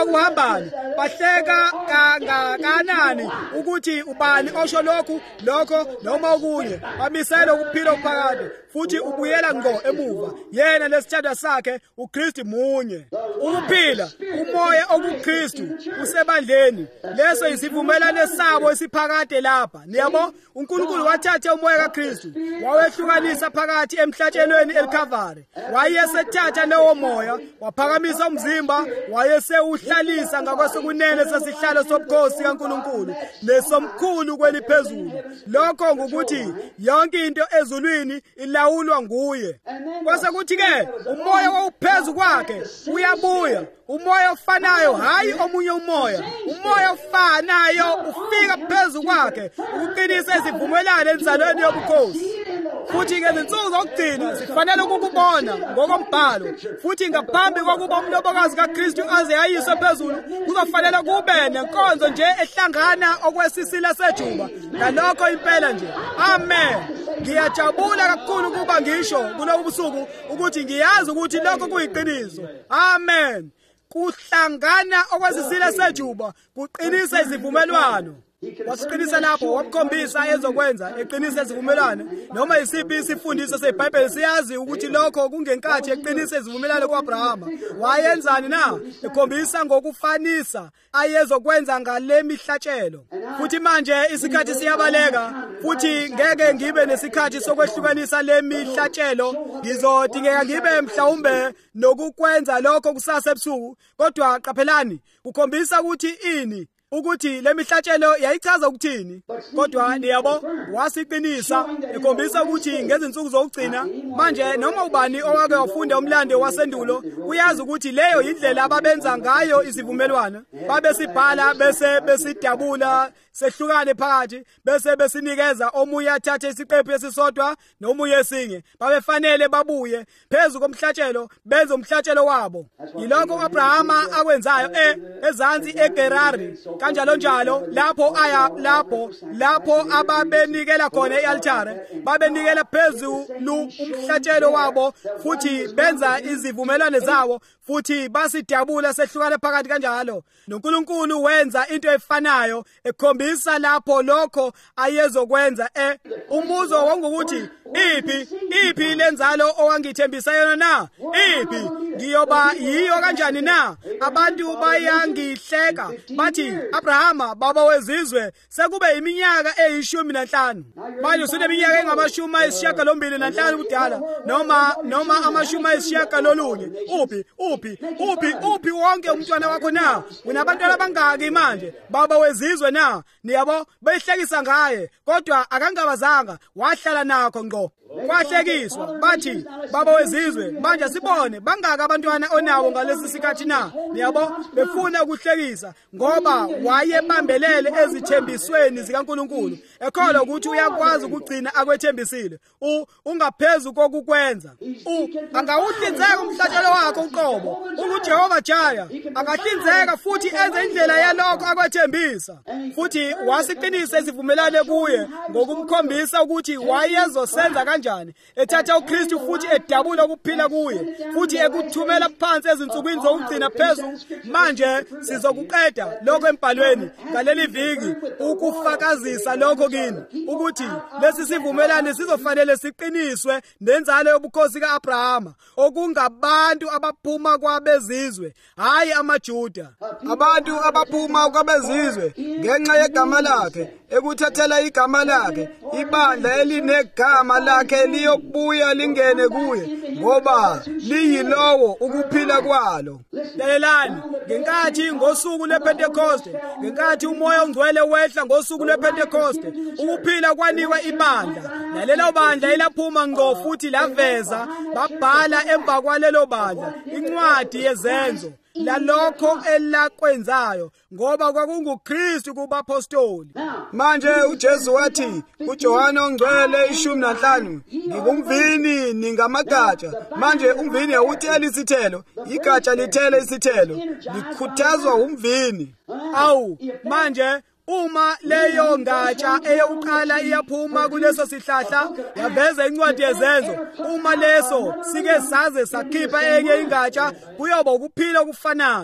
kuhambani bahleka kangakanani ukuthi ubani osho lokhu lokho noma okunye bamisela ukuphila okuphakade futhi ubuyela ngqo emuva yena lesithandwa sakhe uKristu munye ukuphila umoya okuKristu usebandleni leso isivumelane sabo esiphakade lapha niyabo uNkulunkulu wathatha umoya kaKristu wawehlukanisa phakathi emhlatshelweni eLkalvari wayesethatha lowo moya waphakamisa umzimba wayesewuhlalisa ngakwesokunene sesihlalo sobukhosi kaNkulunkulu lesomkhulu kweliphezulu lokho ngokuthi yonke into ezulwini ilawulwa nguye kwase kuthi ke umoya wawuphezu kwakhe uyabuya umoya ofanayo hayi omunye umoya umoya ofanayo ufika phezu kwakhe ukuqinisa izivumelwano enzalweni yobukhosi futhi ke izinsuku zokugcina sifanele ukukubona ngokombhalo futhi ngaphambi kokuba umlobokazi kaKristu aze ayiswe phezulu kuzofanele kube nenkonzo nje ehlangana okwesisila sejuba nalokho impela nje amen ngiyajabula kakhulu kuba ngisho kulobu busuku ukuthi ngiyazi ukuthi lokho kuyiqiniso amen kuhlangana okwesisila sejuba kuqinisa izivumelwano wasiqinisa lapho wamkhombisa ezokwenza eqinisa izivumelwano noma isiphi isifundiso seBhayibheli siyazi ukuthi lokho kungenkathi eqinisa izivumelwano kuAbrahama wayenzani na ekhombisa ngokufanisa ayezokwenza ngale mihlatshelo futhi manje isikhathi siyabaleka futhi ngeke ngibe nesikhathi sokwehlukanisa le mihlatshelo ngizodingeka ngibe mhlawumbe nokukwenza lokho kusasa ebusuku kodwa qaphelani ukhombisa ukuthi ini ukuthi le mihlatshelo yayichaza ukuthini kodwa niyabo wasiqinisa ekhombisa ukuthi ngezinsuku zokugcina manje noma ubani owake wafunda umlando wasendulo uyazi ukuthi leyo indlela ababenza ngayo isivumelwano babe sibhala bese besidabula sehlukane phakathi bese besinikeza omunye athathe isiqephu esisodwa nomunye esinye babefanele babuye phezulu komhlatshelo benze umhlatshelo wabo yiloko uAbrahama akwenzayo e ezansi eGerari kanjalo njalo lapho aya lapho lapho ababenikela khona ialtare babenikela phezulu umhlatshelo wabo futhi benza izivumelwano zawo futhi basidabula sehlukane phakathi kanjalo noNkulunkulu wenza into efanayo ekhombisa lapho lokho ayezokwenza e umuzo wangukuthi iphi iphi lenzalo owangithembisa yona na iphi ngiyoba yiyo kanjani na abantu bayangihleka bathi Abrahama baba wezizwe sekube iminyaka eyishumi nanhlanu manje usuneminyaka engamashumi ayisishiyagalombili nanhlanu kudala noma noma amashumi ayisishiyagalolunye uphi uphi uphi uphi wonke umntwana wakho na unabantwana abangaki manje baba wezizwe na niyabo behlekisa ngaye kodwa akangabazanga wahlala nakho ngqo kwahlekiswa bathi baba wezizwe manje sibone bangaka abantwana onawo ngalesi sikhathi na niyabo befuna ukuhlekisa ngoba wayebambelele ezithembisweni zikaNkulunkulu ekholwa ukuthi uyakwazi ukugcina akwethembisile ungaphezulu kokukwenza angawuhlinzeka umhlatshelo wakho uqobo uJehova Jaya angahlinzeka futhi enze indlela yalokho akwethembisa futhi wasiqinisa isivumelane kuye ngokumkhombisa ukuthi wayezosenza kanjani ethatha uKristu futhi edabula ukuphila kuye futhi ekuthumela phansi ezinsukwini zokugcina phezulu manje sizokuqeda lokho embhalweni ngaleli viki ukufakazisa lokho kini ukuthi lesi sivumelane sizofanele siqiniswe nenzalo yobukhosi kaAbrahama okungabantu abaphuma kwabezizwe hayi amaJuda abantu abaphuma kwabezizwe ngenxa yegama lakhe ekuthathela igama lakhe ibandla elinegama lakhe liyobuya lingene kuye ngoba liyilowo ukuphila kwalo lalelani ngenkathi ngosuku lePentecoste ngenkathi umoya ongcwele wehla ngosuku lePentecoste ukuphila kwanikwa ibandla nalelo bandla elaphuma ngqo futhi laveza babhala emva kwalelo bandla incwadi yezenzo lalokho elakwenzayo ngoba kwakunguKristu kubapostoli manje uJesu wathi kuJohane ongcwele ishumi nanhlanu ngikumvini ningamagatsha manje umvini awuthela isithelo igatsha lithele isithelo likhuthazwa umvini awu manje uma leyo ngatsha eyokuqala iyaphuma kuleso sihlahla yaveza incwadi yezenzo uma leso sike saze sakhipha enye ingatsha kuyoba ukuphila okufanayo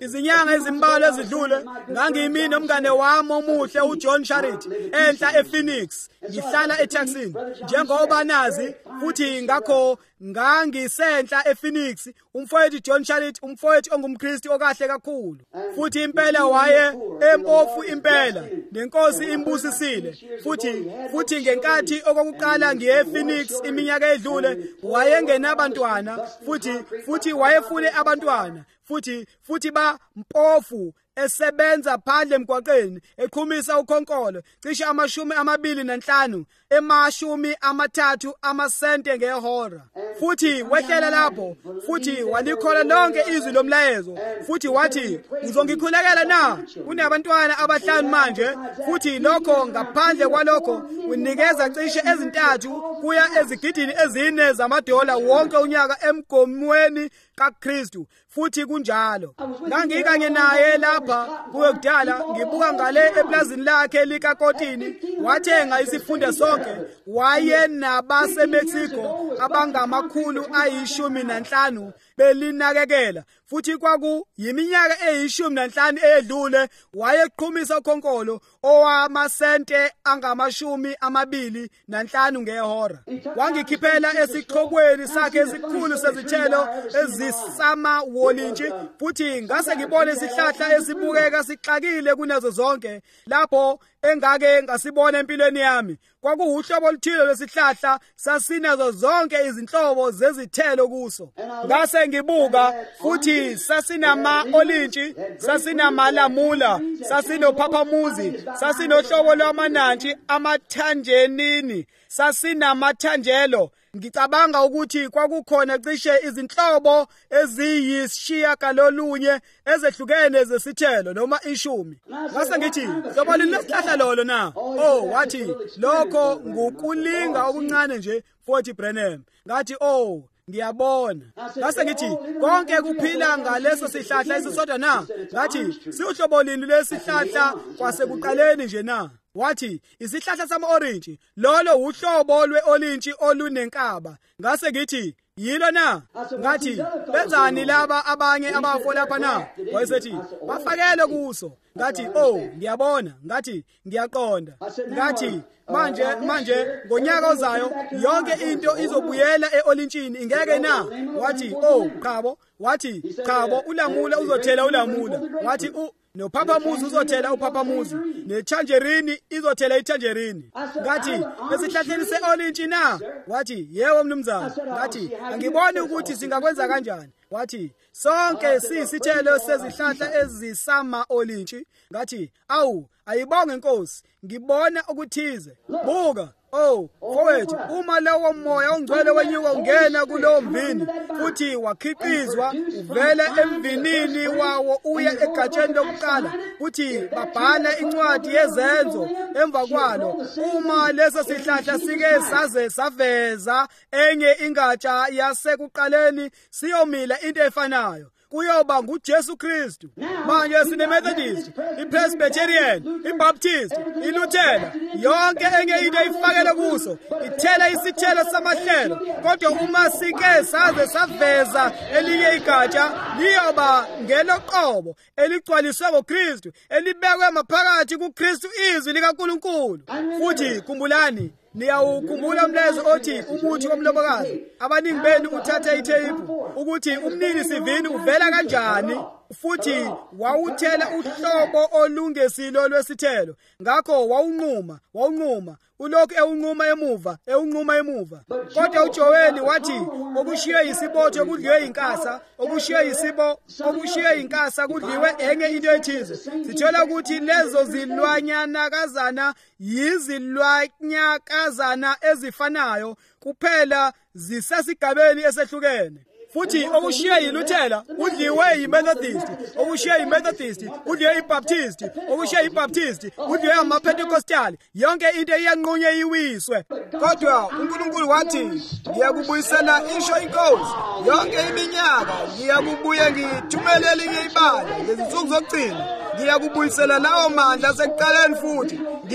izinyanga ezimbalwa ezidlule ngangiyimi nomngane wami omuhle uJohn Charity enhla ePhoenix ngihlala eTucson njengoba nazi futhi ngakho ngangisenhla ePhoenix umfowethu John Charity umfowethu ongumKristu okahle kakhulu futhi impela waye empofu impela nenkosi imbusisile futhi futhi ngenkathi okokuqala ngiye ePhoenix iminyaka edlule wayengenabantwana futhi futhi wayefule abantwana futhi futhi ba mpofu esebenza phandle emgwaqeni eqhumisa ukhonkolo cishe amashumi amabili nanhlanu emashumi amathathu amasente ngehora futhi wehlela lapho futhi walikhola lonke izwi lomlayezo futhi wathi uzongikhulekela na kunabantwana abahlanu manje futhi lokho ngaphandle kwalokho unikeza cishe ezintathu kuya ezigidini ezine zamadola wonke unyaka emgomweni kaKristu futhi kunjalo ngangikanye naye lapha kuyokudala ngibuka ngale eplazini lakhe likaKotini wathenga isifunda sonke waye nabaseMexico abangamakhulu ayishumi nanhlanu belinakekela futhi kwaku yiminyaka eyishumi nanhlanu edlule wayeqhumisa ukhonkolo owamasente angamashumi amabili nanhlanu ngehora wangikhiphela esiqhokweni sakhe esikhulu sezithelo ezisama wolintshi futhi ngase ngibone isihlahla esibukeka sixakile kunazo zonke lapho engake ngasibona empilweni yami kwakuwuhlobo oluthile lesihlahla sasinazo zonke izinhlobo zezithelo kuso ngase ngibuka futhi sasinama olintshi sasinamalamula sasinophaphamuzi sasinohlobo lwamanantshi amathanjenini sasinamathanjelo ngicabanga ukuthi kwakukhona cishe izinhlobo eziyishiyagalolunye ezehlukene zesithelo noma ishumi ngase ngithi hlobo lesihlahla lolo na oh wathi lokho ngukulinga okuncane nje forty Branham ngathi oh ngiyabona ngase ngithi konke kuphila ngaleso sihlahla esisodwa na ngathi siuhlobo lini lesihlahla kwasekuqaleni nje na wathi isihlahla sama-orange lolo uhlobo lwe-olintshi olunenkaba ngase ngithi yilo na ngathi benzani laba abanye abafo lapha na wayesethi bafakele kuso ngathi oh ngiyabona ngathi ngiyaqonda ngathi manje manje ngonyaka ozayo yonke into izobuyela e-olintshini ingeke na wathi oh qhabo wathi qhabo ulamula uzothela ulamula wathi u nophaphamuzi uzothela uphaphamuzi nethanjerini izothela ithanjerini ngathi esihlahleni se-olintshi na wathi yebo mnumzana ngathi angiboni ukuthi singakwenza kanjani wathi sonke siyisithelo sezihlahla ezisama-olintshi ngathi awu ayibonge inkosi ngibona ukuthize buka oh mfowethu uma lowo moya ongcwele wenyuka ungena kulowo mvini futhi wakhiqizwa uvela emvinini wawo uya egatsheni lokuqala futhi babhala incwadi yezenzo emva kwalo uma leso sihlahla sike saze saveza enye ingatsha yasekuqaleni siyomila into efanayo kuyoba nguJesu Kristu manje sine-Methodist i-Presbyterian i-Baptist i-Luthela yonke enye into ifakele kuso ithela isithelo samahlelo kodwa uma sike saze saveza elinye igatsha liyoba ngeloqobo eligcwaliswe ngoKristu elibekwe maphakathi kuKristu izwi likaNkulunkulu futhi kumbulani niyawukhumbula umlezo othi umuthi womlobokazi abaningi benu uthatha itheyiphu ukuthi umnini sivini uvela kanjani futhi wawuthela uhlobo olungesilo lwesithelo ngakho wawunquma wawunquma ulokhu ewunquma emuva ewunquma emuva kodwa uJoeli wathi okushiye isibotho kudliwe inkasa okushiye isibo okushiye inkasa kudliwe enye into ethize sithola ukuthi lezo zilwanyanakazana yizilwanyakazana ezifanayo kuphela zisesigabeni esehlukene futhi okushiye yiLuthela udliwe yiMethodist okushiye yiMethodist udliwe yiBaptist okushiye yiBaptist udliwe amaPentecostal yonke into iyanqunywe iwiswe kodwa uNkulunkulu wathi ngiyakubuyisela isho inkosi yonke iminyaka ngiyakubuye ngithumele elinye ibala ngezinsuku zokugcina ngiyakubuyisela lawo mandla asekuqaleni futhi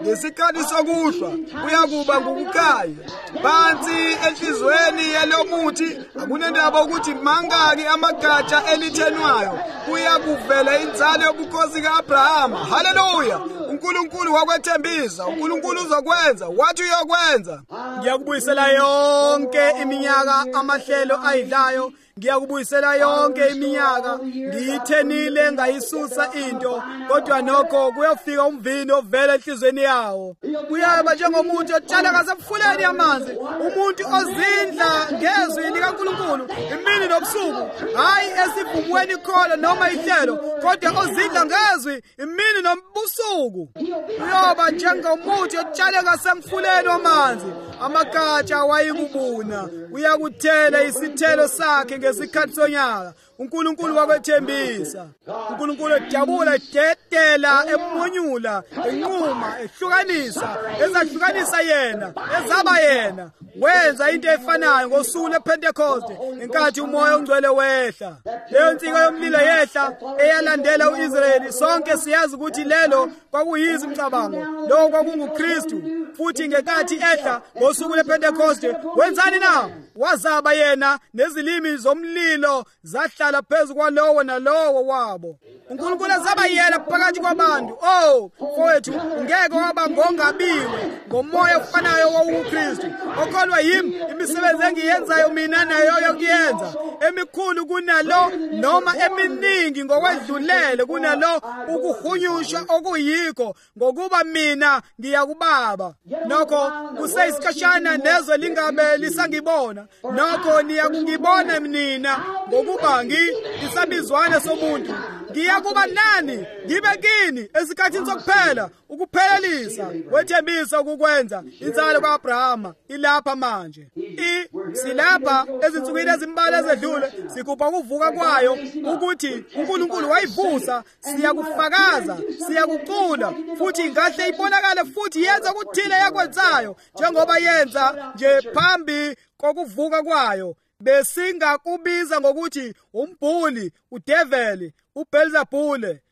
ngesikhathi sokuhlwa kuyakuba ngukukhanya phansi enhlizweni yalomuthi. Akunendaba ukuthi mangaki amagatsha elithenwayo, kuyakuvela inzalo yobukhosi ka-Abrahama. Haleluya! uNkulunkulu wakwethembisa, uNkulunkulu uzokwenza wathi uyokwenza. Ngiyakubuyisela yonke iminyaka amahlelo ayidlayo, ngiyakubuyisela yonke iminyaka ngiyithenile ngayisusa into, kodwa nokho kuyofika umvini ovela enhlizweni yawo. Kuyaba njengomuntu otshala ngasemfuleni yamanzi, umuntu ozindla ngezwi likaNkulunkulu imini nobusuku, hayi esivumweni kholo noma ihlelo, kodwa ozindla ngezwi imini nobusuku. Kuyoba njengomuntu otshala ngasemfuleni wamanzi, amagatsha wayikubuna, uyakuthela isithelo sakhe ngesikhathi sonyaka. uNkulunkulu wakwethembisa, uNkulunkulu ejabula, ededela, emunyula, enquma, ehlukanisa, ezahlukanisa yena, ezaba yena. Wenza into efanayo ngosuku lePentecoste enkathi umoya ongcwele wehla. Leyo nsika yomlilo yehla eyalandela uIsrayeli. Sonke siyazi ukuthi lelo kwakuyizi umcabango, lo kwakunguKristu. Futhi ngenkathi ehla ngosuku lePentecoste wenzani na? Wazaba yena, nezilimi zomlilo zahlala phezu kwalowo nalowo wabo. uNkulunkulu azaba yena phakathi kwabantu. Oh mfowethu, ngeke waba ngongabiwe ngomoya ofanayo wokuKristu. Okholwa yimi imisebenzi engiyenzayo mina nayo yokuyenza, emikhulu kunalo noma eminingi ngokwedlulele kunalo ukuhunyushwa okuyikho, ngokuba mina ngiya kuBaba. Nokho kuseyisikhashana nezwe lingabe lisangibona, nokho niyakungibona mina ngokuba ngisabizwane somuntu. Ngiyakuba nani, ngibe kini esikhathini sokuphela, ukuphelelisa wethembisa ukukwenza inzalo ka-Abrahama ilapha manje. I silapha ezinsukwini ezimbalwa ezedlule sikhupha ukuvuka kwayo, ukuthi uNkulunkulu wayivusa. Siyakufakaza, siyakucula, futhi ngahle ibonakale futhi yenza ukuthile yakwenzayo njengoba yenza nje phambi kokuvuka kwayo. Besingakubiza ngokuthi umbhuli, udeveli, uBelzebule,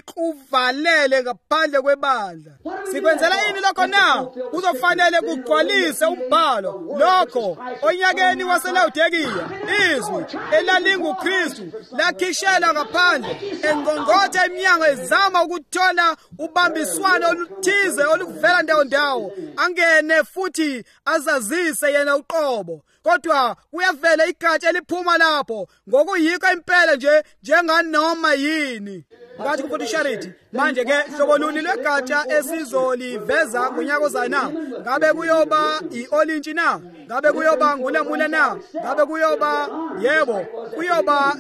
sikuvalele ngaphandle kwebandla. Sikwenzela ini lokho na? Kuzofanele kugcwalise umbhalo lokho onyakeni waseLaodikiya izwi elalinguKristu lakhishela ngaphandle, engongotha iminyango ezama ukuthola ubambiswano oluthize oluvela ndawo ndawo, angene futhi azazise yena uqobo. Kodwa kuyavela igatsha eliphuma lapho ngokuyikho impela nje njenganoma yini. Ngathi kufuthi Charity, manje ke hlobo luni lwegatsha esizoliveza ngonyaka ozayo na? Ngabe kuyoba iolintshi na? Ngabe kuyoba ngulamula na? Ngabe kuyoba yebo, kuyoba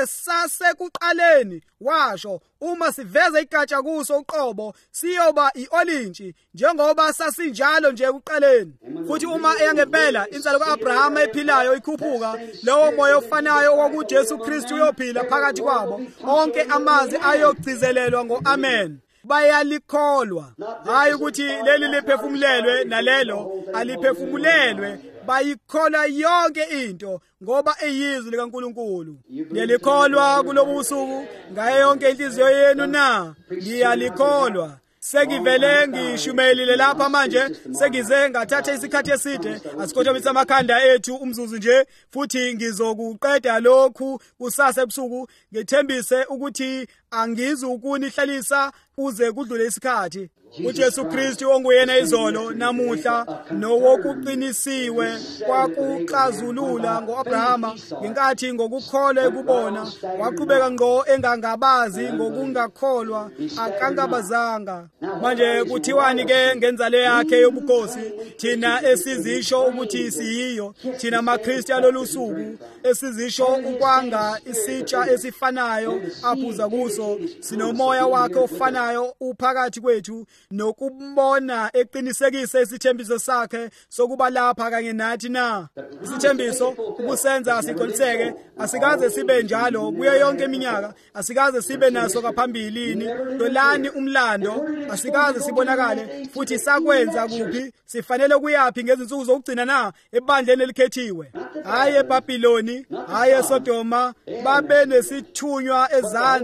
ngesasekuqaleni washo uma siveza igatsha kuso uqobo siyoba iolintshi njengoba sasinjalo nje ekuqaleni. Futhi uma eyangempela inzalo kaAbrahama ephilayo ikhuphuka, lowo moya ofanayo wokuJesu Kristu uyophila phakathi kwabo, onke amazwi ayogcizelelwa ngo-amen. Bayalikholwa, hayi ukuthi leli liphefumulelwe nalelo aliphefumulelwe. Bayikholwa yonke into ngoba eyizwi likaNkulunkulu. Niyalikholwa kulobu usuku ngayo yonke inhliziyo yenu na? Ngiyalikholwa. Sengivele ngishumayelile lapha manje, sengize ngathatha isikhathi eside, asikhothomisa amakhanda ethu umzuzu nje, futhi ngizokuqeda lokhu kusasa ebusuku, ngithembise ukuthi angizukunihlalisha kuze kudlule isikhathi. uJesu Kristu onguyena izolo namuhla nowokuqinisiwe kwakuxazulula ngo-Abrahama ngenkathi ngokukholwa ekubona, waqhubeka ngqo engangabazi ngokungakholwa akangabazanga. Manje kuthiwani ke ngenzalo yakhe yobukhosi, thina esizisho ukuthi siyiyo, thina maKristu alolusuku esizisho ukwanga isitsha esifanayo aphuza kuso, sinomoya wakhe ofanayo uphakathi kwethu, nokumbona eqinisekisa isithembiso sakhe sokuba lapha kanye nathi na. Isithembiso ukusenza sigcoliseke, asikaze sibe njalo kuyo yonke iminyaka, asikaze sibe naso kaphambilini. Dolani umlando, asikaze sibonakale futhi sakwenza kuphi, sifanele kuyapi ngezinsuku zokugcina na ebandleni elikhethiwe. Hayi eBhabhiloni, hayi eSodoma, babe nesithunywa ezansi lapho.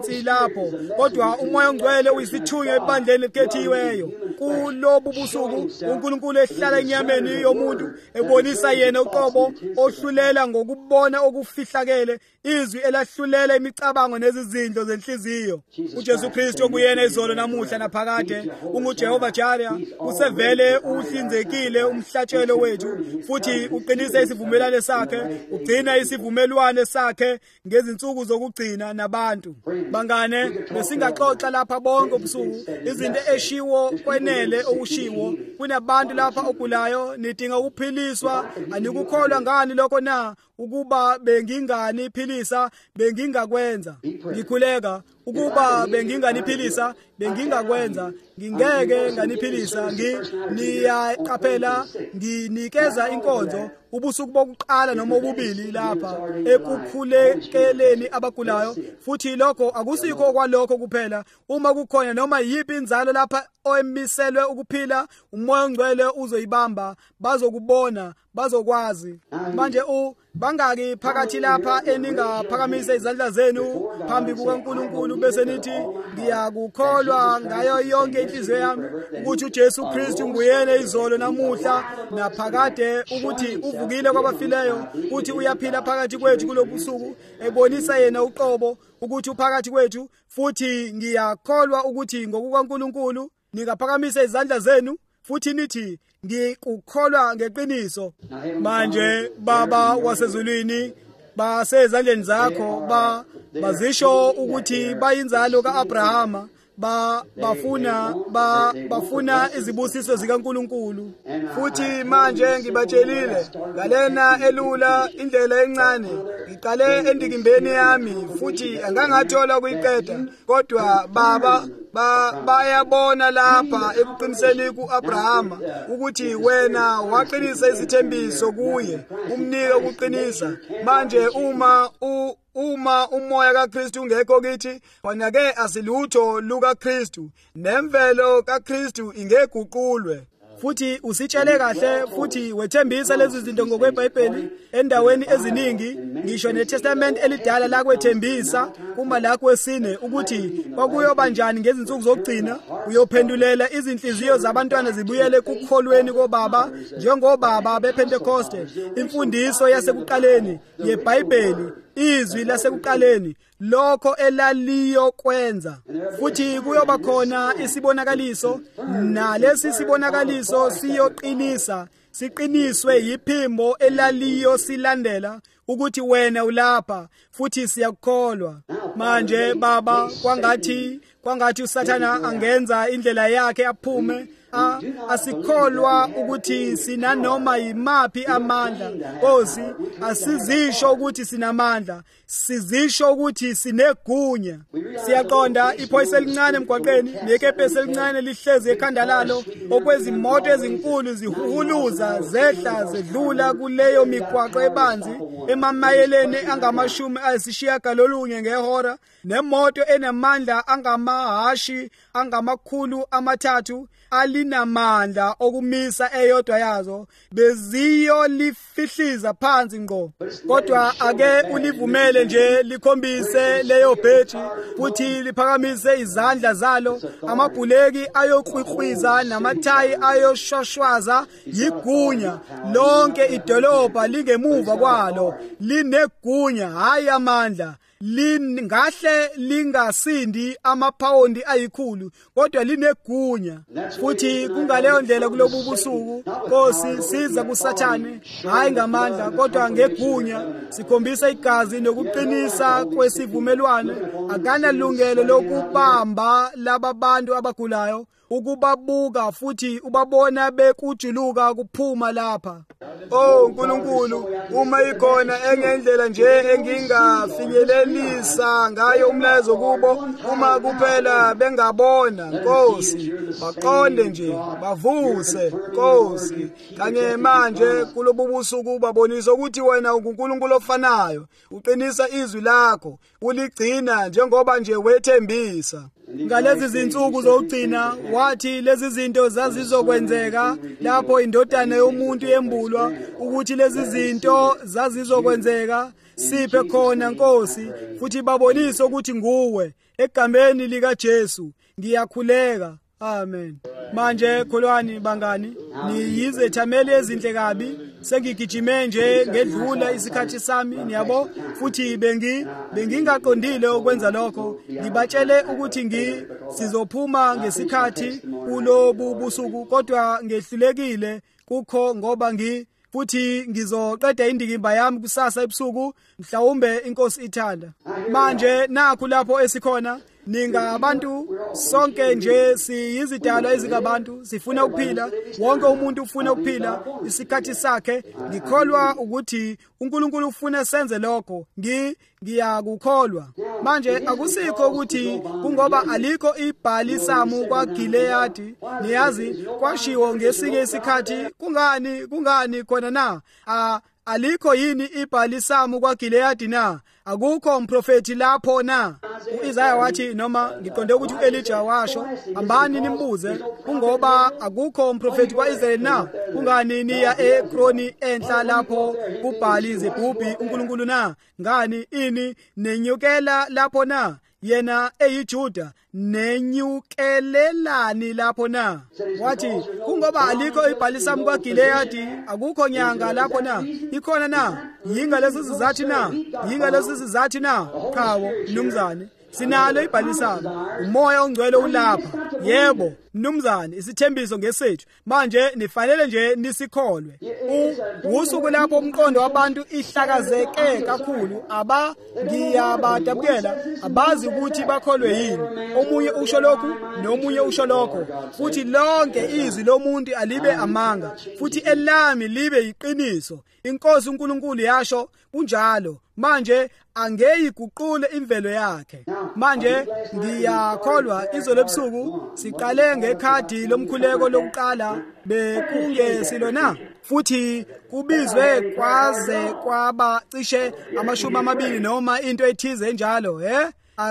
lapho, kodwa umoya ongcwele uyisithunywa ebandleni elikhethiweyo. Kulobu busuku uNkulunkulu ehlala enyameni yomuntu ebonisa yena uqobo ohlulela ngokubona okufihlakele, izwi elahlulela imicabango nezizindlo zenhliziyo. uJesu Kristu onguyena izolo namuhla naphakade, unguJehova Jireh, usevele uhlinzekile umhlatshelo wethu futhi uqinisa isivumelwano sakhe, ugcina isivumelwano sakhe ngezinsuku zokugcina nabantu. Bangane, besingaxoxa lapha bonke ubusuku izinto eshiwo kwenele okushiwo. Kunabantu lapha ogulayo, nidinga ukuphiliswa. Anikukholwa ngani lokho na? Ukuba bengingani philisa bengingakwenza. Ngikhuleka ukuba benginganiphilisa bengingakwenza. Ngingeke nganiphilisa. Ngiyaqaphela nginikeza inkonzo ubusuku bokuqala noma obubili lapha ekukhulekeleni abagulayo, futhi lokho akusikho kwalokho kuphela. Uma kukhona noma yipi inzalo lapha oyimiselwe ukuphila, umoya ongcwele uzoyibamba, bazokubona, bazokwazi. Manje u bangaki phakathi lapha eningaphakamisa izandla zenu phambi kukaNkulunkulu bese nithi ngiyakukholwa ngayo yonke inhliziyo yami ukuthi uJesu Kristu nguyena izolo namuhla naphakade, ukuthi uvukile kwabafileyo, ukuthi uyaphila phakathi kwethu kulobusuku, ebonisa yena uqobo ukuthi uphakathi kwethu, futhi ngiyakholwa ukuthi ngokukaNkulunkulu ningaphakamisa izandla zenu futhi nithi ngikukholwa ngeqiniso. Manje Baba wasezulwini, basezandleni zakho, ba bazisho ukuthi bayinzalo kaAbrahama, ba bafuna ba bafuna izibusiso zikaNkulunkulu. Futhi manje ngibatshelile ngalena elula indlela encane, ngiqale endikimbeni yami futhi angangathola ukuyiqeda, kodwa Baba ba bayabona lapha ekuqiniseni kuAbrahama ukuthi wena waqinisa isithembiso kuye, umnika ukuqinisa. Manje uma u Uma umoya kaKristu ungekho kithi, khona ke asilutho lukaKristu, nemvelo kaKristu ingeguqulwe. Futhi usitshele kahle futhi wethembisa lezi zinto ngokweBhayibheli endaweni eziningi, ngisho neTestament elidala la kwethembisa kuma la kwesine ukuthi kwakuyoba njani ngezinsuku zokugcina. Uyophendulela izinhliziyo zabantwana zibuyele kukholweni koBaba njengobaba bePentecoste. Imfundiso yasekuqaleni yeBhayibheli, izwi lasekuqaleni, lokho elaliyo kwenza. Futhi kuyoba khona isibonakaliso, nalesi sibonakaliso siyoqinisa, siqiniswe yiphimbo elaliyo silandela ukuthi wena ulapha futhi siyakholwa. Manje Baba, kwangathi kwangathi uSathana angenza indlela yakhe aphume, asikholwa ukuthi sina noma yimapi amandla. Nkosi, asizisho ukuthi sinamandla, sizisho ukuthi sinegunya. Siyaqonda iphoyisa elincane emgwaqeni nekepesi elincane lihlezi ekhanda lalo, okwezimoto ezinkulu zihuhuluza zehla zedlula kuleyo migwaqo ebanzi emamayeleni angamashumi ayisishiyagalolunye ngehora, nemoto enamandla angamahashi angamakhulu amathathu alinamandla okumisa eyodwa yazo beziyolifihliza phansi ngqo. Kodwa ake ulivumele nje likhombise leyo bhethi futhi liphakamise izandla zalo, amabhuleki ayoqhwiqhwiza namathayi ayoshwashwaza yigunya lonke idolobha lingemuva kwalo, linegunya hayi amandla. Lingahle lingasindi amaphawundi ayikhulu, kodwa linegunya. Futhi kungaleyo ndlela kulobu busuku, Nkosi, siza kuSathane hayi ngamandla kodwa ngegunya, sikhombisa igazi nokuqinisa kwesivumelwano. Akanalungelo lokubamba laba bantu abagulayo, ukubabuka futhi ubabona bekujuluka kuphuma lapha. Oh Nkulunkulu, uma ikhona engendlela nje engingafinyelelisa ngayo umlayezo kubo, uma kuphela bengabona, Nkosi, baqonde nje, bavuse, Nkosi, kanye manje kulobu busuku babonisa ukuthi wena uNkulunkulu ofanayo, uqinisa izwi lakho, uligcina njengoba nje wethembisa. ngalezi zinsuku zokugcina wathi lezi zinto zazizokwenzeka lapho indodana yomuntu yembulwa ukuthi lezi zinto zazizokwenzeka. Siphe khona Nkosi futhi babonise ukuthi nguwe egameni lika Jesu ngiyakhuleka. Amen. Manje kholwani bangani, niyizethameli ezinhle kabi, sengigijime nje ngedlula isikhathi sami niyabo, futhi bengi bengingaqondile ukwenza lokho. Ngibatshele ukuthi ngi sizophuma ngesikhathi kulobu busuku, kodwa ngehlulekile kukho ngoba ngi futhi ngizoqeda indikimba yami kusasa ebusuku mhlawumbe inkosi ithanda. Manje nakho lapho esikhona ninga abantu sonke nje siyizidalwa ezikabantu, sifuna ukuphila, wonke umuntu ufuna ukuphila isikhathi sakhe. Ngikholwa ukuthi uNkulunkulu ufuna senze lokho, ngi ngiyakukholwa. Manje akusikho ukuthi kungoba alikho ibhalisamu kwaGileyadi, niyazi kwashiwo ngesinye isikhathi kungani kungani khona na a alikho yini ibhalisamu kwaGileyadi na? Akukho umprofeti lapho na? uIsaya wathi, noma ngiqonde ukuthi uElijah washo, ambani nimbuze kungoba akukho umprofeti kwaIsrael na? Kungani niya ekroni enhla lapho kubhali zebhubhi uNkulunkulu na? Ngani ini nenyukela lapho na? Yena eyiJuda nenyukelelani lapho na? Wathi kungoba alikho ibhalisamu kwaGileyadi, akukho nyanga lapho na? Ikhona na? Yinga lezi sizathi na? Yinga lezi sizathi na? Chawo mnumzane, sinalo ibhalisamu, umoya ongcwele ulapha. Yebo mnumzane, isithembiso ngesethu. Manje nifanele nje nisikholwe. Usuku lapho umqondo wabantu ihlakazeke kakhulu, aba ngiyabadabukela, abazi ukuthi bakholwe yini. Omunye usho lokhu nomunye usho lokho, futhi lonke izwi lomuntu alibe amanga, futhi elami libe yiqiniso. Inkosi uNkulunkulu yasho kunjalo. Manje angeyiguqule imvelo yakhe. Manje ngiyakholwa izolo ebusuku siqale ngekhadi lomkhuleko lokuqala bekunge silona, futhi kubizwe kwaze kwaba cishe amashumi amabili noma into ethize njalo. eh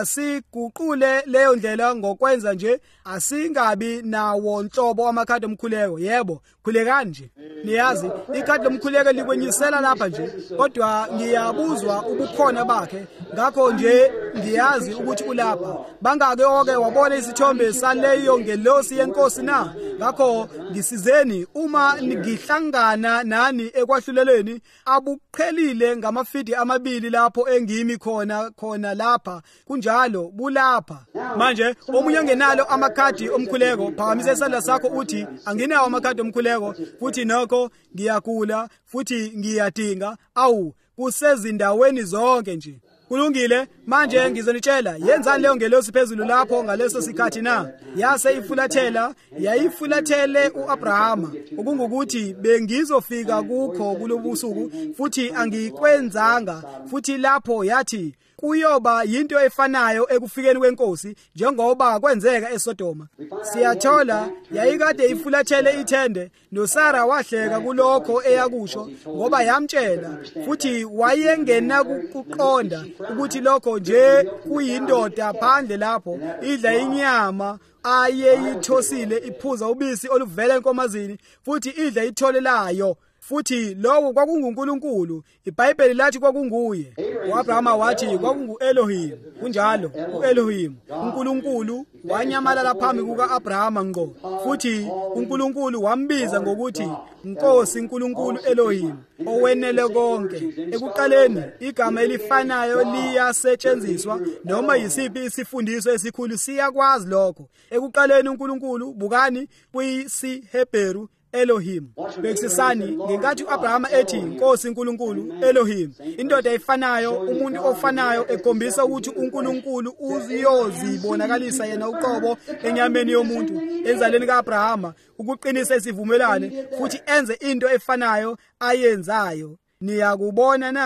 Asiguqule leyo ndlela ngokwenza nje, asingabi nawo nhlobo wamakhadi omkhuleko. Yebo, khulekani nje. Niyazi ikhadi lomkhuleko likwenyisela lapha nje, kodwa ngiyabuzwa ubukhona bakhe. Ngakho nje ngiyazi ukuthi ulapha. Bangake oke wabona isithombe saleyo ngelosi yenkosi na? Ngakho ngisizeni uma ngihlangana nani ekwahluleleni abuqhelile ngamafidi amabili lapho engimi khona khona lapha. Kunjalo bulapha. Manje omunye ngenalo amakhadi omkhuleko, phakamisa isandla sakho uthi anginawo amakhadi omkhuleko, futhi nokho ngiyakula futhi ngiyadinga. Awu kusezindaweni zonke nje. Kulungile, manje ngizonitshela yenzani leyo ngelosi phezulu lapho ngaleso sikhathi na? Yase ifulathela, yayifulathele uAbrahama, okungukuthi bengizofika kukho kulobusuku futhi angikwenzanga. Futhi lapho yathi kuyoba yinto efanayo ekufikeni kwenkosi njengoba kwenzeka eSodoma. Siyathola yayikade ifulathele ithende, noSara wahleka kulokho eyakusho ngoba yamtshela, futhi wayengena kuqonda ukuthi lokho nje kuyindoda phandle lapho idla inyama ayeyithosile, iphuza ubisi oluvela enkomazini, futhi idla itholelayo, futhi lowo kwakunguNkulunkulu. iBhayibheli lathi kwakunguye. uAbrahama wathi kwakungu-Elohim. Kunjalo u-Elohim, uNkulunkulu wanyamalala phambi kuka-Abrahama ngqo, futhi uNkulunkulu wambiza ngokuthi Nkosi Nkulunkulu Elohim owenele konke. Ekuqaleni igama elifanayo liyasetshenziswa noma yisiphi isifundiso esikhulu siyakwazi lokho. Ekuqaleni uNkulunkulu, bukani kuyisiHebheru Elohim. Bekisisani ngenkathi uAbrahama ethi Nkosi Nkulunkulu Elohim, indoda efanayo, umuntu ofanayo, ekhombisa ukuthi uNkulunkulu uziyozibonakalisa yena uqobo enyameni yomuntu, enzaleni kaAbrahama, ukuqinisa isivumelane futhi enze into efanayo ayenzayo. Niyakubona na?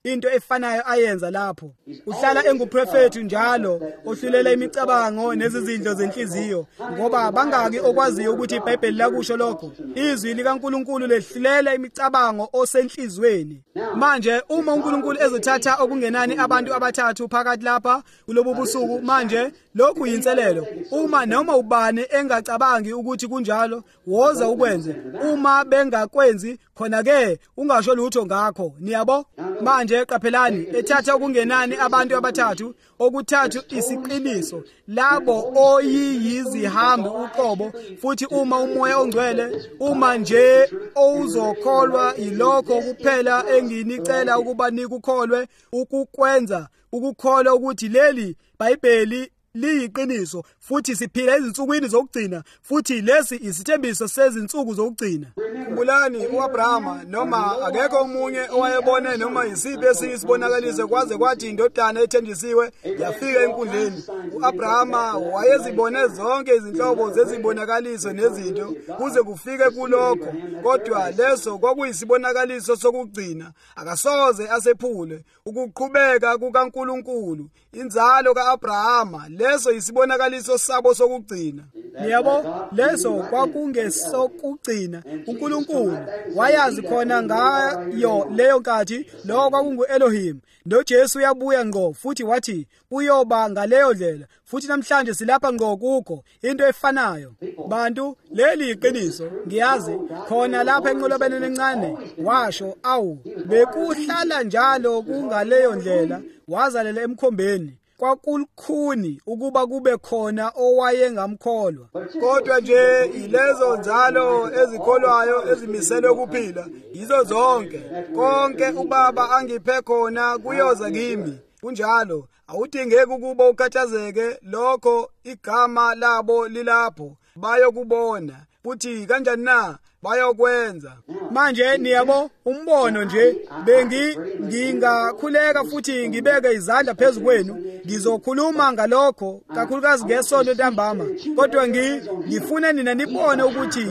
into efanayo ayenza lapho. Uhlala enguprofethi njalo ohlulela imicabango nezizindlo zenhliziyo, ngoba bangaki okwaziyo ukuthi iBhayibheli lakusho lokho. Izwi likaNkulunkulu lehlulela imicabango osenhlizweni. Manje uma uNkulunkulu ezothatha okungenani abantu abathathu phakathi lapha kulobu busuku, manje lokhu yinselelo. Uma noma ubani engacabangi ukuthi kunjalo, woza ukwenze. Uma bengakwenzi, khona ke ungasho lutho ngakho. Niyabo? Manje qaphelani, ethatha okungenani abantu abathathu, okuthathu isiqiniso, labo oyiyizihambi uqobo, futhi uma umoya ongcwele, uma nje ozokholwa yilokho kuphela enginicela ukuba nikukholwe, ukukwenza, ukukholwa ukuthi leli iBhayibheli liyiqiniso, futhi siphila ezinsukwini zokugcina, futhi lesi isithembiso sezinsuku zokugcina. Khumbulani uAbrahama, noma akekho umunye owayebone noma yisiphi esinye isibonakaliso kwaze kwathi indodana ethenjisiwe yafika enkundleni. uAbrahama wayezibone zonke izinhlobo zezibonakaliso nezinto kuze kufike kulokho, kodwa leso kwakuyisibonakaliso sokugcina, akasoze asephule ukuqhubeka kukaNkulunkulu. Inzalo kaAbrahama, leso isibonakaliso sabo sokugcina. Yebo, leso kwakungesokugcina. uNkulunkulu wayazi khona ngayo leyo nkathi lo kwakungu Elohim. NoJesu uyabuya ngqo futhi wathi uyoba ngaleyo ndlela, futhi namhlanje silapha ngqo kukho into efanayo. Bantu, leli iqiniso ngiyazi khona lapha enqolobeni encane washo, awu bekuhlala njalo kungaleyo ndlela, wazalela emkhombeni. Kwakulukhuni ukuba kube khona owayengamkholwa. Kodwa nje ilezo nzalo ezikholwayo ezimiselwe ukuphila, yizo zonke. Konke uBaba angiphe khona kuyoza kimi. Kunjalo awudingeki ukuba ukhathazeke, lokho igama labo lilapho, bayokubona. Futhi kanjani na? Bayokwenza. Manje niyabo, umbono nje bengi ngingakhuleka futhi ngibeke izandla phezulu kwenu, ngizokhuluma ngalokho kakhulukazi ngesonto ntambama, kodwa ngi ngifuna nina nibone ukuthi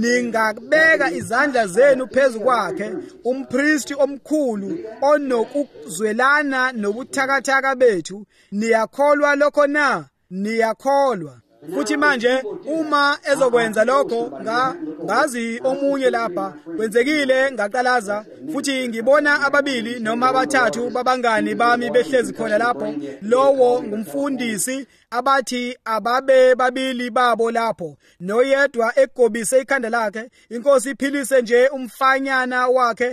ningabeka izandla zenu phezulu kwakhe, umpristi omkhulu onokuzwelana nobuthakathaka bethu. Niyakholwa lokho na? Niyakholwa? Futhi manje uma ezokwenza lokho, nga ngazi omunye lapha kwenzekile ngaqalaza, futhi ngibona ababili noma abathathu babangani bami behlezi khona lapho. Lowo ngumfundisi, abathi ababe babili babo lapho, noyedwa egobise ikhanda lakhe, inkosi iphilise nje umfanyana wakhe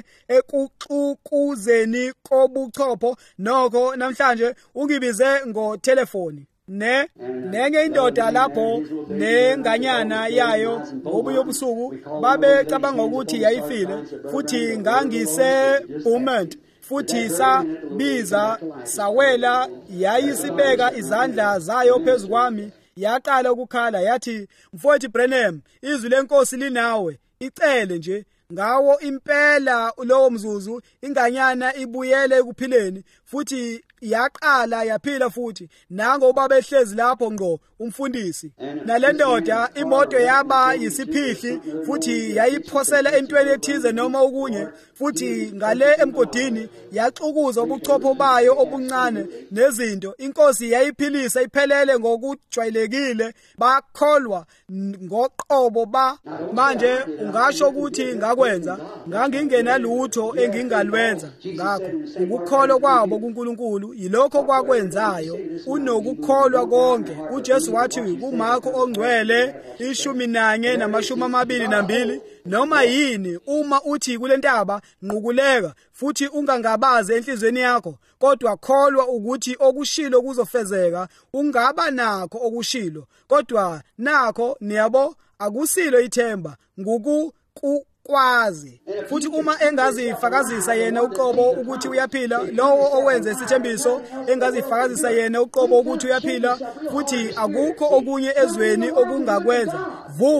ekuxukuzeni kobuchopho. Nokho namhlanje ungibize ngotelefoni. Ne nenye indoda lapho nenganyana yayo ngobuye ubusuku babecabanga ukuthi yayifile, futhi ngangise Beaumont, futhi sabiza sawela, yayisibeka izandla zayo phezulu kwami, yaqala ukukhala yathi, mfowethu Branham, izwi lenkosi linawe, icele nje. Ngawo impela lowo mzuzu inganyana ibuyele ekuphileni, futhi yaqala yaphila futhi. Nango ubaba ehlezi lapho ngqo umfundisi, nalendoda imoto yaba yisiphihli, futhi yayiphosela entweni ethize noma okunye, futhi ngale emgodini yaxukuza ubuchopho bayo obuncane nezinto. Inkosi yayiphilisa iphelele ngokujwayelekile, bakholwa ngoqobo ba. Manje ungasho ukuthi ngakwenza, ngangingena lutho engingalwenza ngakho. Ukukholwa kwabo kuNkulunkulu yilokho kwakwenzayo, unokukholwa konke. uJesu wathi kuMarko ongcwele ishumi nanye namashumi amabili nambili, noma yini uma uthi kule ntaba nqukuleka, futhi ungangabazi enhlizweni yakho, kodwa kholwa ukuthi okushilo kuzofezeka, ungaba nakho okushilo. Kodwa nakho niyabo akusilo ithemba, nguku kwazi. Futhi uma engazifakazisa yena uqobo ukuthi uyaphila, lowo owenza isithembiso engazifakazisa yena uqobo ukuthi uyaphila, futhi akukho okunye ezweni okungakwenza, vuka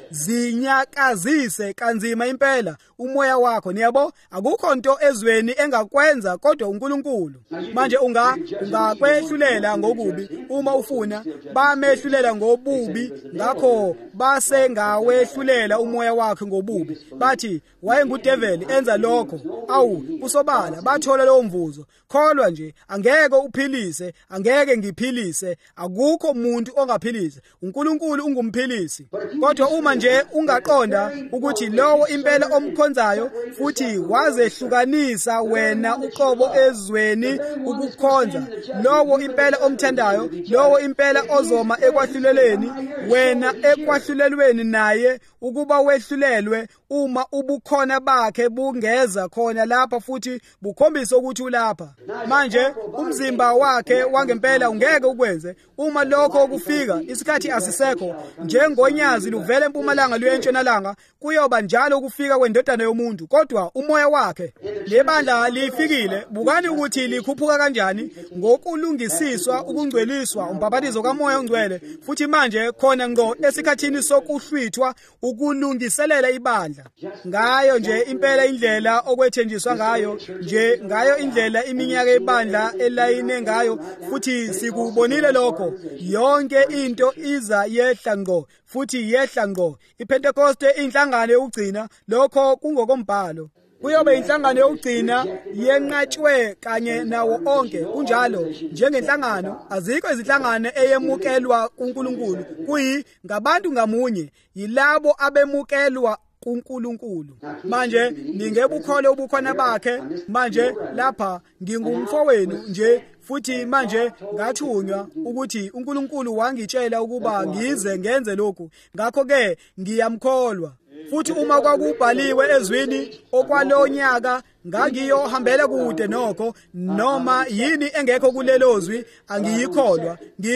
zinyakazise kanzima impela umoya wakho. Niyabo, akukho nto ezweni engakwenza kodwa uNkulunkulu. Manje unga ungakwehlulela ngokubi uma ufuna, bamehlulela ngobubi, ngakho base ngawehlulela umoya wakhe ngobubi. Bathi wayengudeveli enza lokho. Awu usobala bathola lo mvuzo. Kholwa nje, angeke uphilise, angeke ngiphilise, akukho umuntu ongaphilise. uNkulunkulu ungumphilisi. Kodwa uma nje ungaqonda ukuthi lowo impela omkhonzayo futhi wazehlukanisa wena uqobo ezweni ukukhonza, lowo impela omthandayo, lowo impela ozoma ekwahluleleni, wena ekwahlulelweni naye ukuba wehlulelwe, uma ubukhona bakhe bungeza khona lapha futhi bukhombisa ukuthi ulapha. Manje umzimba wakhe wangempela ungeke ukwenze. Uma lokho kufika, isikhathi asisekho, njengonyazi luvele empumalanga lwentshonalanga, kuyoba njalo kufika kwendodana yomuntu. Kodwa umoya wakhe, lebandla lifikile, bukani ukuthi likhuphuka kanjani ngokulungisiswa, ukungcweliswa, umbhabhatizo kamoya ongcwele, futhi manje khona ngqo esikhathini sokuhlwithwa, ukulungiselela ibandla. Ngayo nje impela indlela okwethenjiswa ngayo, nje ngayo indlela iminyaka ibandla elayine ngayo, futhi sikubonile lokho. Yonke into iza yehla ngqo, futhi yehla ngqo. iPentecoste inhlangano yokugcina, lokho kungokombhalo. Kuyobe inhlangano yokugcina yenqatshwe kanye nawo onke. Kunjalo njengenhlangano, azikho izinhlangano eyemukelwa kuNkulunkulu, kuyi ngabantu ngamunye, yilabo abemukelwa kuNkulunkulu. Manje ningebukhole ubukhona bakhe. Manje lapha ngingumfowenu nje, futhi manje ngathunywa ukuthi uNkulunkulu wangitshela ukuba ngize ngenze lokhu. Ngakho ke ngiyamkholwa. Futhi uma kwakubhaliwe ezwini okwalonyaka, ngangiyohambela kude nokho, noma yini engekho kulelozwi angiyikholwa.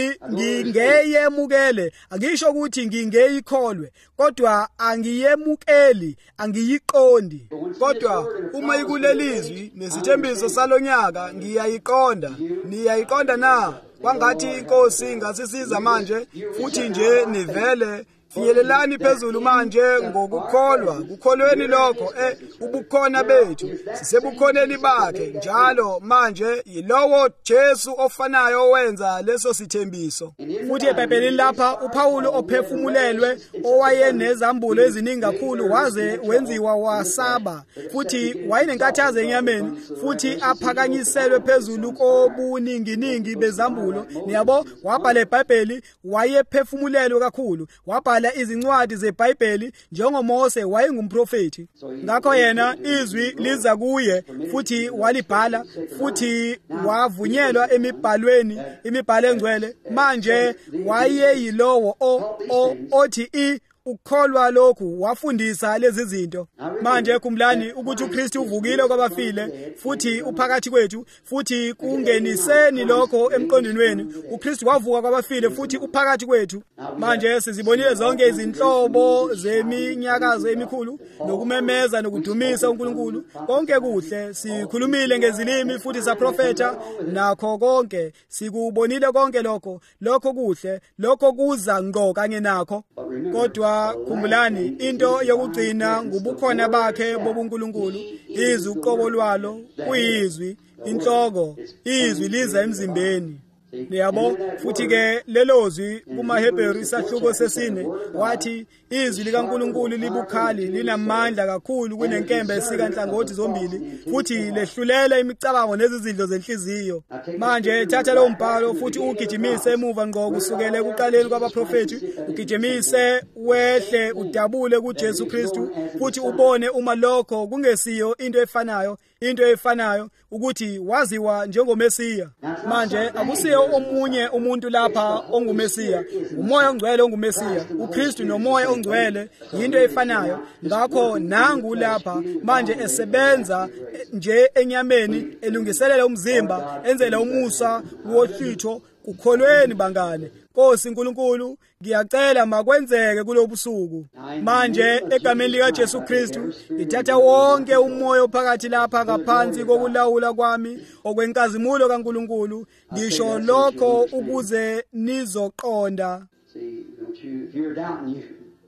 Ngingeyemukele, angisho ukuthi ngingeyikholwe, kodwa angiyemukeli, angiyiqondi. Kodwa uma ikulelizwi nesithembiso salonyaka ngiyayiqonda. Niyayiqonda na? Kwangathi inkosi ngasisiza manje, futhi nje nivele finyelelani phezulu manje ngokukholwa. Kukholweni lokho eh ubukhona bethu sisebukhoneni bakhe njalo manje, yilowo Jesu ofanayo owenza leso sithembiso. Futhi eBhayibhelini lapha uPawulu ophefumulelwe, owayenezambulo eziningi kakhulu, waze wenziwa wasaba, futhi wayenenkathazo enyameni, futhi aphakanyiselwe phezulu kobuninginingi bezambulo. Niyabo, wabhala eBhayibheli, wayephefumulelwe kakhulu, wabhala izincwadi zeBhayibheli njengoMose wayengumprofeti. Ngakho yena izwi liza kuye, futhi walibhala, futhi wavunyelwa emibhalweni, imibhalo engcwele. Manje wayeyilowo o othi i ukholwa lokhu, wafundisa lezi zinto. Manje khumbulani ukuthi uKristu uvukile kwabafile, futhi uphakathi kwethu, futhi kungeniseni lokho emqondweni wenu. uKristu wavuka kwabafile futhi uphakathi kwethu. Manje sizibonile zonke izinhlobo zeminyakazo emikhulu, nokumemeza nokudumisa uNkulunkulu. Konke kuhle, sikhulumile ngezilimi futhi saprofeta, nakho konke sikubonile. Konke lokho, lokho kuhle, lokho kuza ngqo kanye nakho. Kodwa khumbulani, into yokugcina ngubukhona bakhe bobuNkulunkulu. Izwi uqobo lwalo kuyizwi, inhloko izwi liza emzimbeni. Niyabo, futhi ke lelozwi kumaHebheru isahluko sesine wathi izwi likaNkulunkulu libukhali, linamandla kakhulu kunenkemba esika inhlangothi zombili, futhi lehlulela imicabango nezizidlo zenhliziyo. Manje thatha lo mbhalo futhi ugijimise emuva ngqo kusukela ekuqaleni kwabaprofeti, ugijimise wehle udabule kuJesu Kristu, futhi ubone uma lokho kungesiyo into efanayo, into efanayo ukuthi waziwa njengomesiya. Manje akusiyo omunye umuntu lapha ongumesiya, umoya ongcwele ongumesiya. uKristu nomoya ongcwele into efanayo. Ngakho nangu lapha manje esebenza nje enyameni, elungiselela umzimba, enzela umusa wohlitho. Kukholweni bangane, Nkosi uNkulunkulu, ngiyacela makwenzeke kulobusuku. Manje egameni lika Jesu Kristu, ithatha wonke umoya phakathi lapha ngaphansi kokulawula kwami okwenkazimulo kaNkulunkulu. Ngisho lokho ukuze nizoqonda.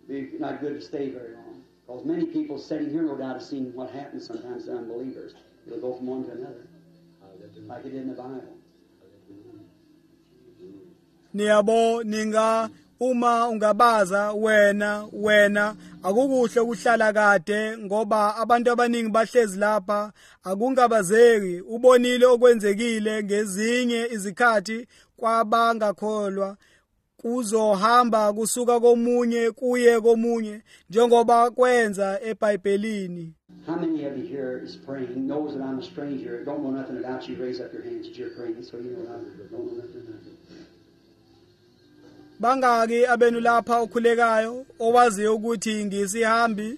It's not good to stay very long. Because many people sitting here no doubt have seen what happens sometimes to unbelievers. It'll go from one to another. Like it did in the Bible. Niyabo ninga uma ungabaza wena wena akukuhle ukuhlala kade ngoba abantu abaningi bahlezi lapha akungabazeki ubonile okwenzekile ngezinye izikhathi kwabangakholwa kuzohamba kusuka komunye kuye komunye njengoba kwenza eBhayibhelini. How many of you here is praying, knows that I'm a stranger, don't know nothing about you, raise up your hands that you're praying, so you know I don't know nothing about you. Bangaki abenu lapha okhulekayo owaziyo ukuthi ngisihambi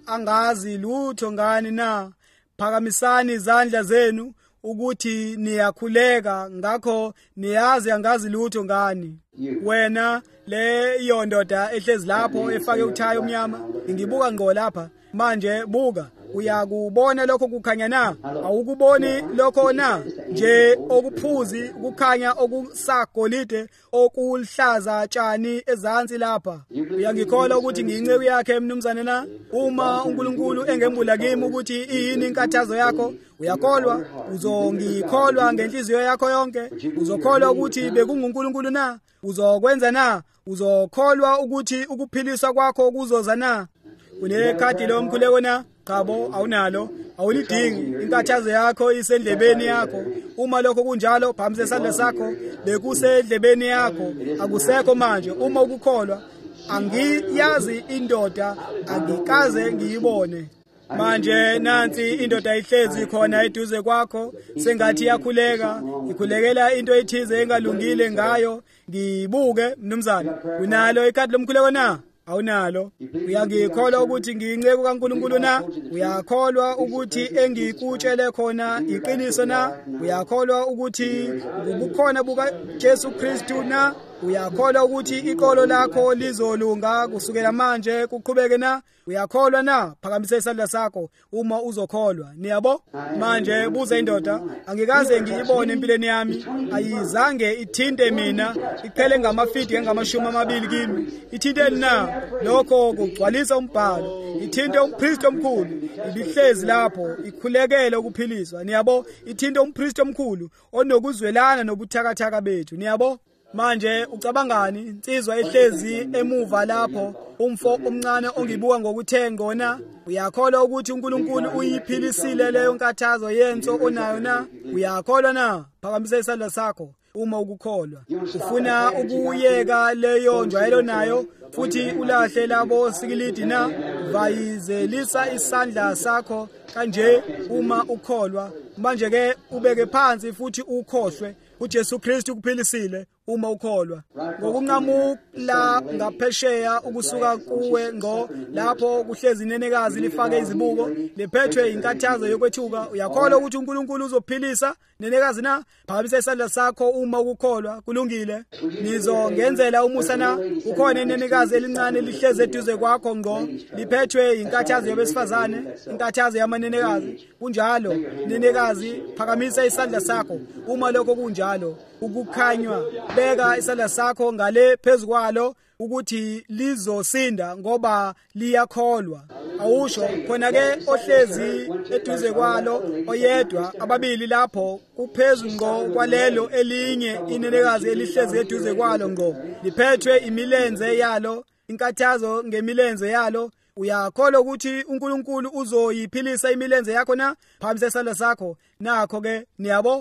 angazi lutho ngani na phakamisani izandla zenu ukuthi niyakhuleka ngakho niyazi angazi lutho ngani. Wena le yondoda ehlezi lapho efake uthayi omnyama ngibuka ngqo lapha manje buka uyakubona lokho kukhanya na awukuboni lokho na nje okuphuzi ukukhanya okusagolide okuluhlaza tshani ezansi lapha uyangikholwa ukuthi ngiyinceku yakhe emnumzane na uma uNkulunkulu engembula kimi ukuthi iyini inkathazo yakho uyakholwa uzongikholwa ngenhliziyo yakho yonke uzokholwa ukuthi bekunguNkulunkulu na uzokwenza na uzokholwa ukuthi ukuphiliswa kwakho kuzoza na unekhadi lomkhuleko na Qabo awunalo awulidingi inkathazo yakho isendlebeni yakho uma lokho kunjalo phambi sesandla sakho bekusendlebeni yakho akusekho manje uma ukukholwa angiyazi indoda angikaze ngiyibone manje nansi indoda ihlezi khona eduze kwakho sengathi yakhuleka ikhulekela into ethize engalungile ngayo ngibuke mnumzane unalo ikhadi lomkhuleko na awunalo uyangikholwa ukuthi ngiyinceku kaNkulunkulu na uyakholwa ukuthi engikutshele khona iqiniso na uyakholwa ukuthi ubukhona buka Jesu Kristu na uyakholwa ukuthi iqolo lakho lizolunga kusukela manje kuqhubeke na uyakholwa na phakamise isandla sakho uma uzokholwa niyabo manje buza indoda angikaze ngiyibone empilweni yami ayizange ithinte mina iqhele ngamafidi ngamashumi amabili kimi ithinte na lokho kugcwalisa umbhalo ithinte umpriest omkhulu ibihlezi lapho ikhulekele ukuphiliswa niyabo ithinte umpriest omkhulu onokuzwelana nobuthakathaka bethu niyabo manje ucabangani insizwa ehlezi emuva lapho umfo omncane ongibuka ngokuthengona uyakholwa ukuthi uNkulunkulu uyiphilisile leyo nkathazo yenso onayo na uyakholwa na phakamise isandla sakho uma ukukholwa ufuna ukuyeka leyo njwayelo nayo futhi ulahle labo sikilidi na vayizelisa isandla sakho kanje uma ukholwa manje ke ubeke phansi futhi ukhohlwe uJesu Kristu kuphilisile uma ukholwa ngokunqamula ngaphesheya ukusuka kuwe ngo lapho kuhlezi inenekazi lifake izibuko liphethwe inkathazo yokwethuka uyakholwa ukuthi uNkulunkulu uzophilisa nenekazi na phakamise isandla sakho uma ukukholwa kulungile nizongenzela umusa na ukhona inenekazi elincane lihlezi eduze kwakho ngo liphethwe inkathazo yabesifazane inkathazo yamanenekazi kunjalo nenekazi phakamisa isandla sakho uma lokho kunjalo ukukhanywa beka isandla sakho ngale phezukwalo ukuthi lizosinda ngoba liyakholwa awusho khona ke ohlezi eduze kwalo oyedwa ababili lapho kuphezulu ngo kwalelo elinye inenekazi elihlezi eduze kwalo ngo liphethwe imilenze yalo inkathazo ngemilenze yalo uyakholwa ukuthi uNkulunkulu uzoyiphilisa imilenze yakho na phakamise isandla sakho nakho ke niyabo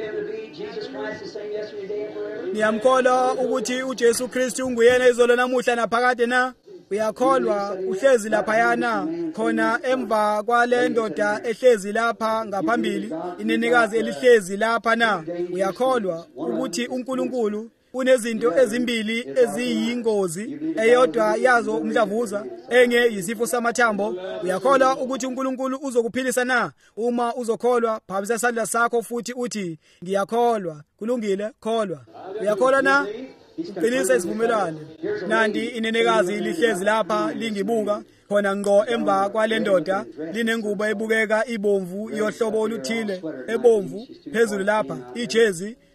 niyamkholwa ukuthi uJesu Kristu unguyena izolo namuhla naphakade na uyakholwa uhlezi lapha yana khona emva kwale ndoda ehlezi lapha ngaphambili inenekazi elihlezi lapha na uyakholwa ukuthi uNkulunkulu unezinto ezimbili eziyingozi eyodwa yazo umdlavuza enye yisifo samathambo uyakholwa ukuthi uNkulunkulu uzokuphilisa na uma uzokholwa phamisa isandla sakho futhi uthi ngiyakholwa kulungile kholwa uyakholwa na uqinisa isivumelwano nanti inenekazi lihlezi lapha lingibuka khona ngqo emva kwale ndoda linengubo ebukeka ibomvu yohlobo oluthile ebomvu phezulu lapha ijezi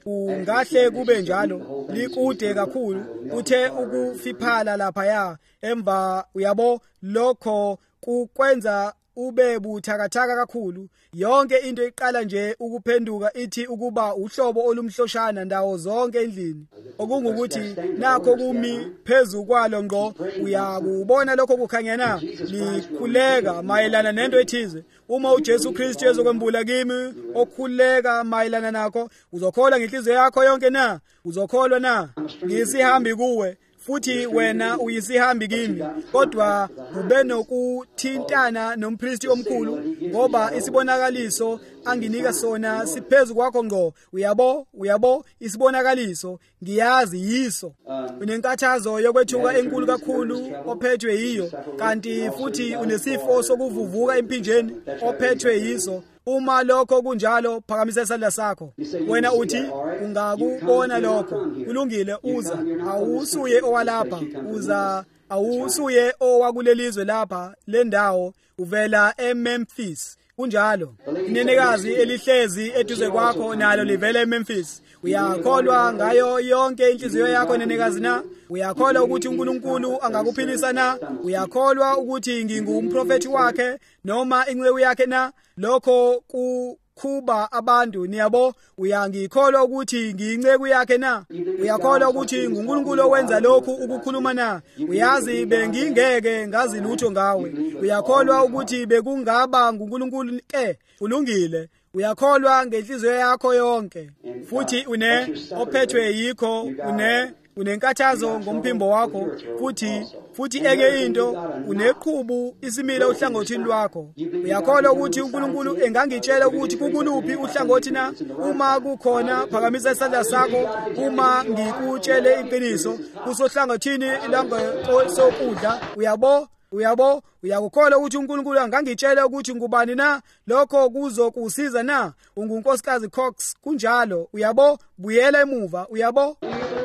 ungahle kube njalo likude kakhulu uthe ukufiphala laphaya emva uyabo lokho kukwenza ube buthakathaka kakhulu. Yonke into iqala nje ukuphenduka ithi ukuba uhlobo olumhloshana ndawo zonke endlini, okungukuthi nakho kumi phezulu kwalo ngqo uyakubona lokho kukhanyana likhuleka mayelana nento ethize. Uma uJesu Kristu ezokwembula kimi okhuleka mayelana nakho, uzokholwa ngenhliziyo yakho yonke na? Uzokholwa na? Ngisihambi kuwe futhi wena uyisihambi kimi, kodwa ube nokuthintana nompristi omkhulu ngoba isibonakaliso anginika sona siphezulu kwakho ngqo. Uyabo uyabo isibonakaliso ngiyazi yiso. Unenkathazo yokwethuka enkulu kakhulu ophethwe yiyo, kanti futhi unesifo sokuvuvuka empinjeni ophethwe yiso. Uma lokho kunjalo, phakamisa isandla sakho. Wena uthi ungakubona lokho. Kulungile, uza. Awusuye owalapha, uza. Awusuye owakulelizwe lapha lendawo, uvela eMemphis. Kunjalo. Inenekazi elihlezi eduze kwakho nalo livela eMemphis. Uyakholwa ngayo yonke inhliziyo yakho nenekazi na? Uyakholwa ukuthi uNkulunkulu angakuphilisa na? Uyakholwa ukuthi ngingumprofeti wakhe noma inceku yakhe na? Lokho kukhuba abantu niyabo. Uyangikholwa ukuthi ngiyinceku yakhe na? Uyakholwa ukuthi nguNkulunkulu owenza lokhu ukukhuluma na? Uyazi bengingeke ngazi lutho ngawe. Uyakholwa ukuthi bekungaba nguNkulunkulu ke? Ulungile. Uyakholwa ngenhliziyo yakho yonke, futhi une ophethwe yikho, une unenkathazo ngomphimbo wakho, futhi futhi eke into uneqhubu isimile uhlangothini lwakho. Uyakholwa ukuthi uNkulunkulu engangitshela ukuthi kukuluphi uhlangothi na? Uma kukhona, phakamisa isandla sakho. Uma ngikutshele iqiniso kusohlangothini langesokudla, uyabo uyabo uyakukholwa ukuthi uNkulunkulu angangitshela ukuthi ngubani na? Lokho kuzokusiza na? UnguNkosikazi Cox. Kunjalo, uyabo, buyela emuva. Uyabo,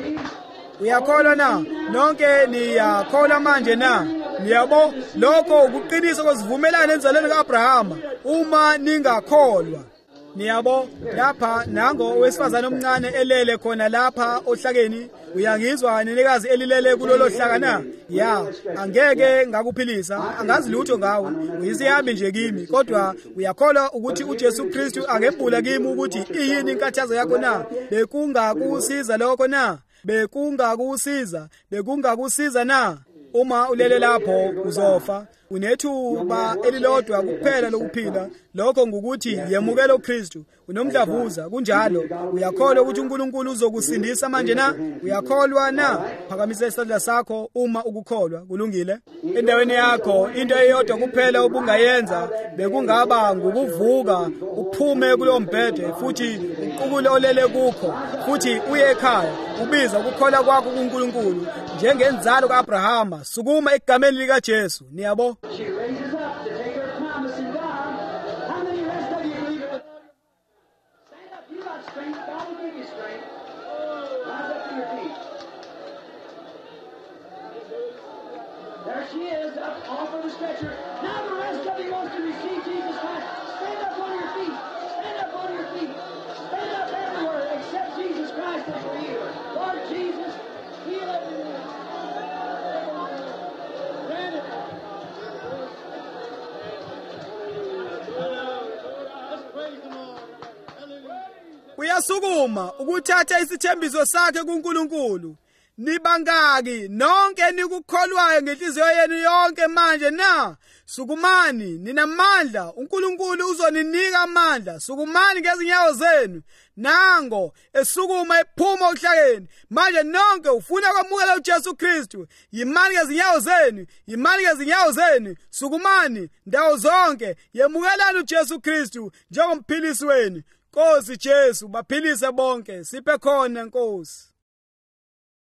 uyakholwa na? Nonke niyakholwa manje na? Niyabo, lokho ukuqinisa kozivumelana enzalweni kaAbrahama. Uma ningakholwa, niyabo, lapha nango owesifazane omncane elele khona lapha ohlakeni. Uyangizwa nenekazi elilele kulolo hlaka na? Ya, angeke ngakuphilisa, angazi lutho ngawe. Uyisihambi nje kimi, kodwa uyakholwa ukuthi uJesu Kristu angebhula kimi ukuthi iyini inkathazo yakho na? Bekungakusiza lokho na? Bekungakusiza, bekungakusiza na? Uma ulele lapho uzofa. Unethuba elilodwa kuphela lokuphila, lokho ngukuthi yemukela uKristu. Unomdlavuza. Kunjalo, uyakholwa ukuthi uNkulunkulu uzokusindisa manje na? Uyakholwa na? Phakamisa isandla sakho uma ukukholwa. Kulungile. Endaweni yakho into eyodwa kuphela ubungayenza bekungaba ngukuvuka uphume kulo mbhede, futhi uqukule olele kukho, futhi uye ekhaya ubiza ukukholwa kwakho kuNkulunkulu njengenzalo kaAbrahama. Sukuma egameni likaJesu. Niyabo, She raises up to take her promise in God. How many rest of you believe it? Stand up. You got strength. God will give you strength. Rise up to your feet. There she is, up off of the stretcher. Now the rest of you wants to receive Jesus Christ. Stand up on your feet. Stand up on your feet. Stand up everywhere except Jesus Christ as your healer. Lord Jesus, heal everyone. Grant it. uyasukuma ukuthatha isithembiso sakhe kuNkulunkulu. Nibangaki nonke nikukholwayo ngenhliziyo yenu yonke manje na? Sukumani, ninamandla. uNkulunkulu uzoninika amandla. Sukumani ngezinyawo zenu. Nango esukuma ephuma ohlakeni. Manje nonke ufuna ukwamukela uJesu Kristu. Yimani ngezinyawo zenu. Yimani ngezinyawo zenu. Sukumani ndawo zonke. Yemukelani uJesu Kristu njengomphilisi wenu. Nkosi Jesu, baphilise bonke. Siphe khona Nkosi.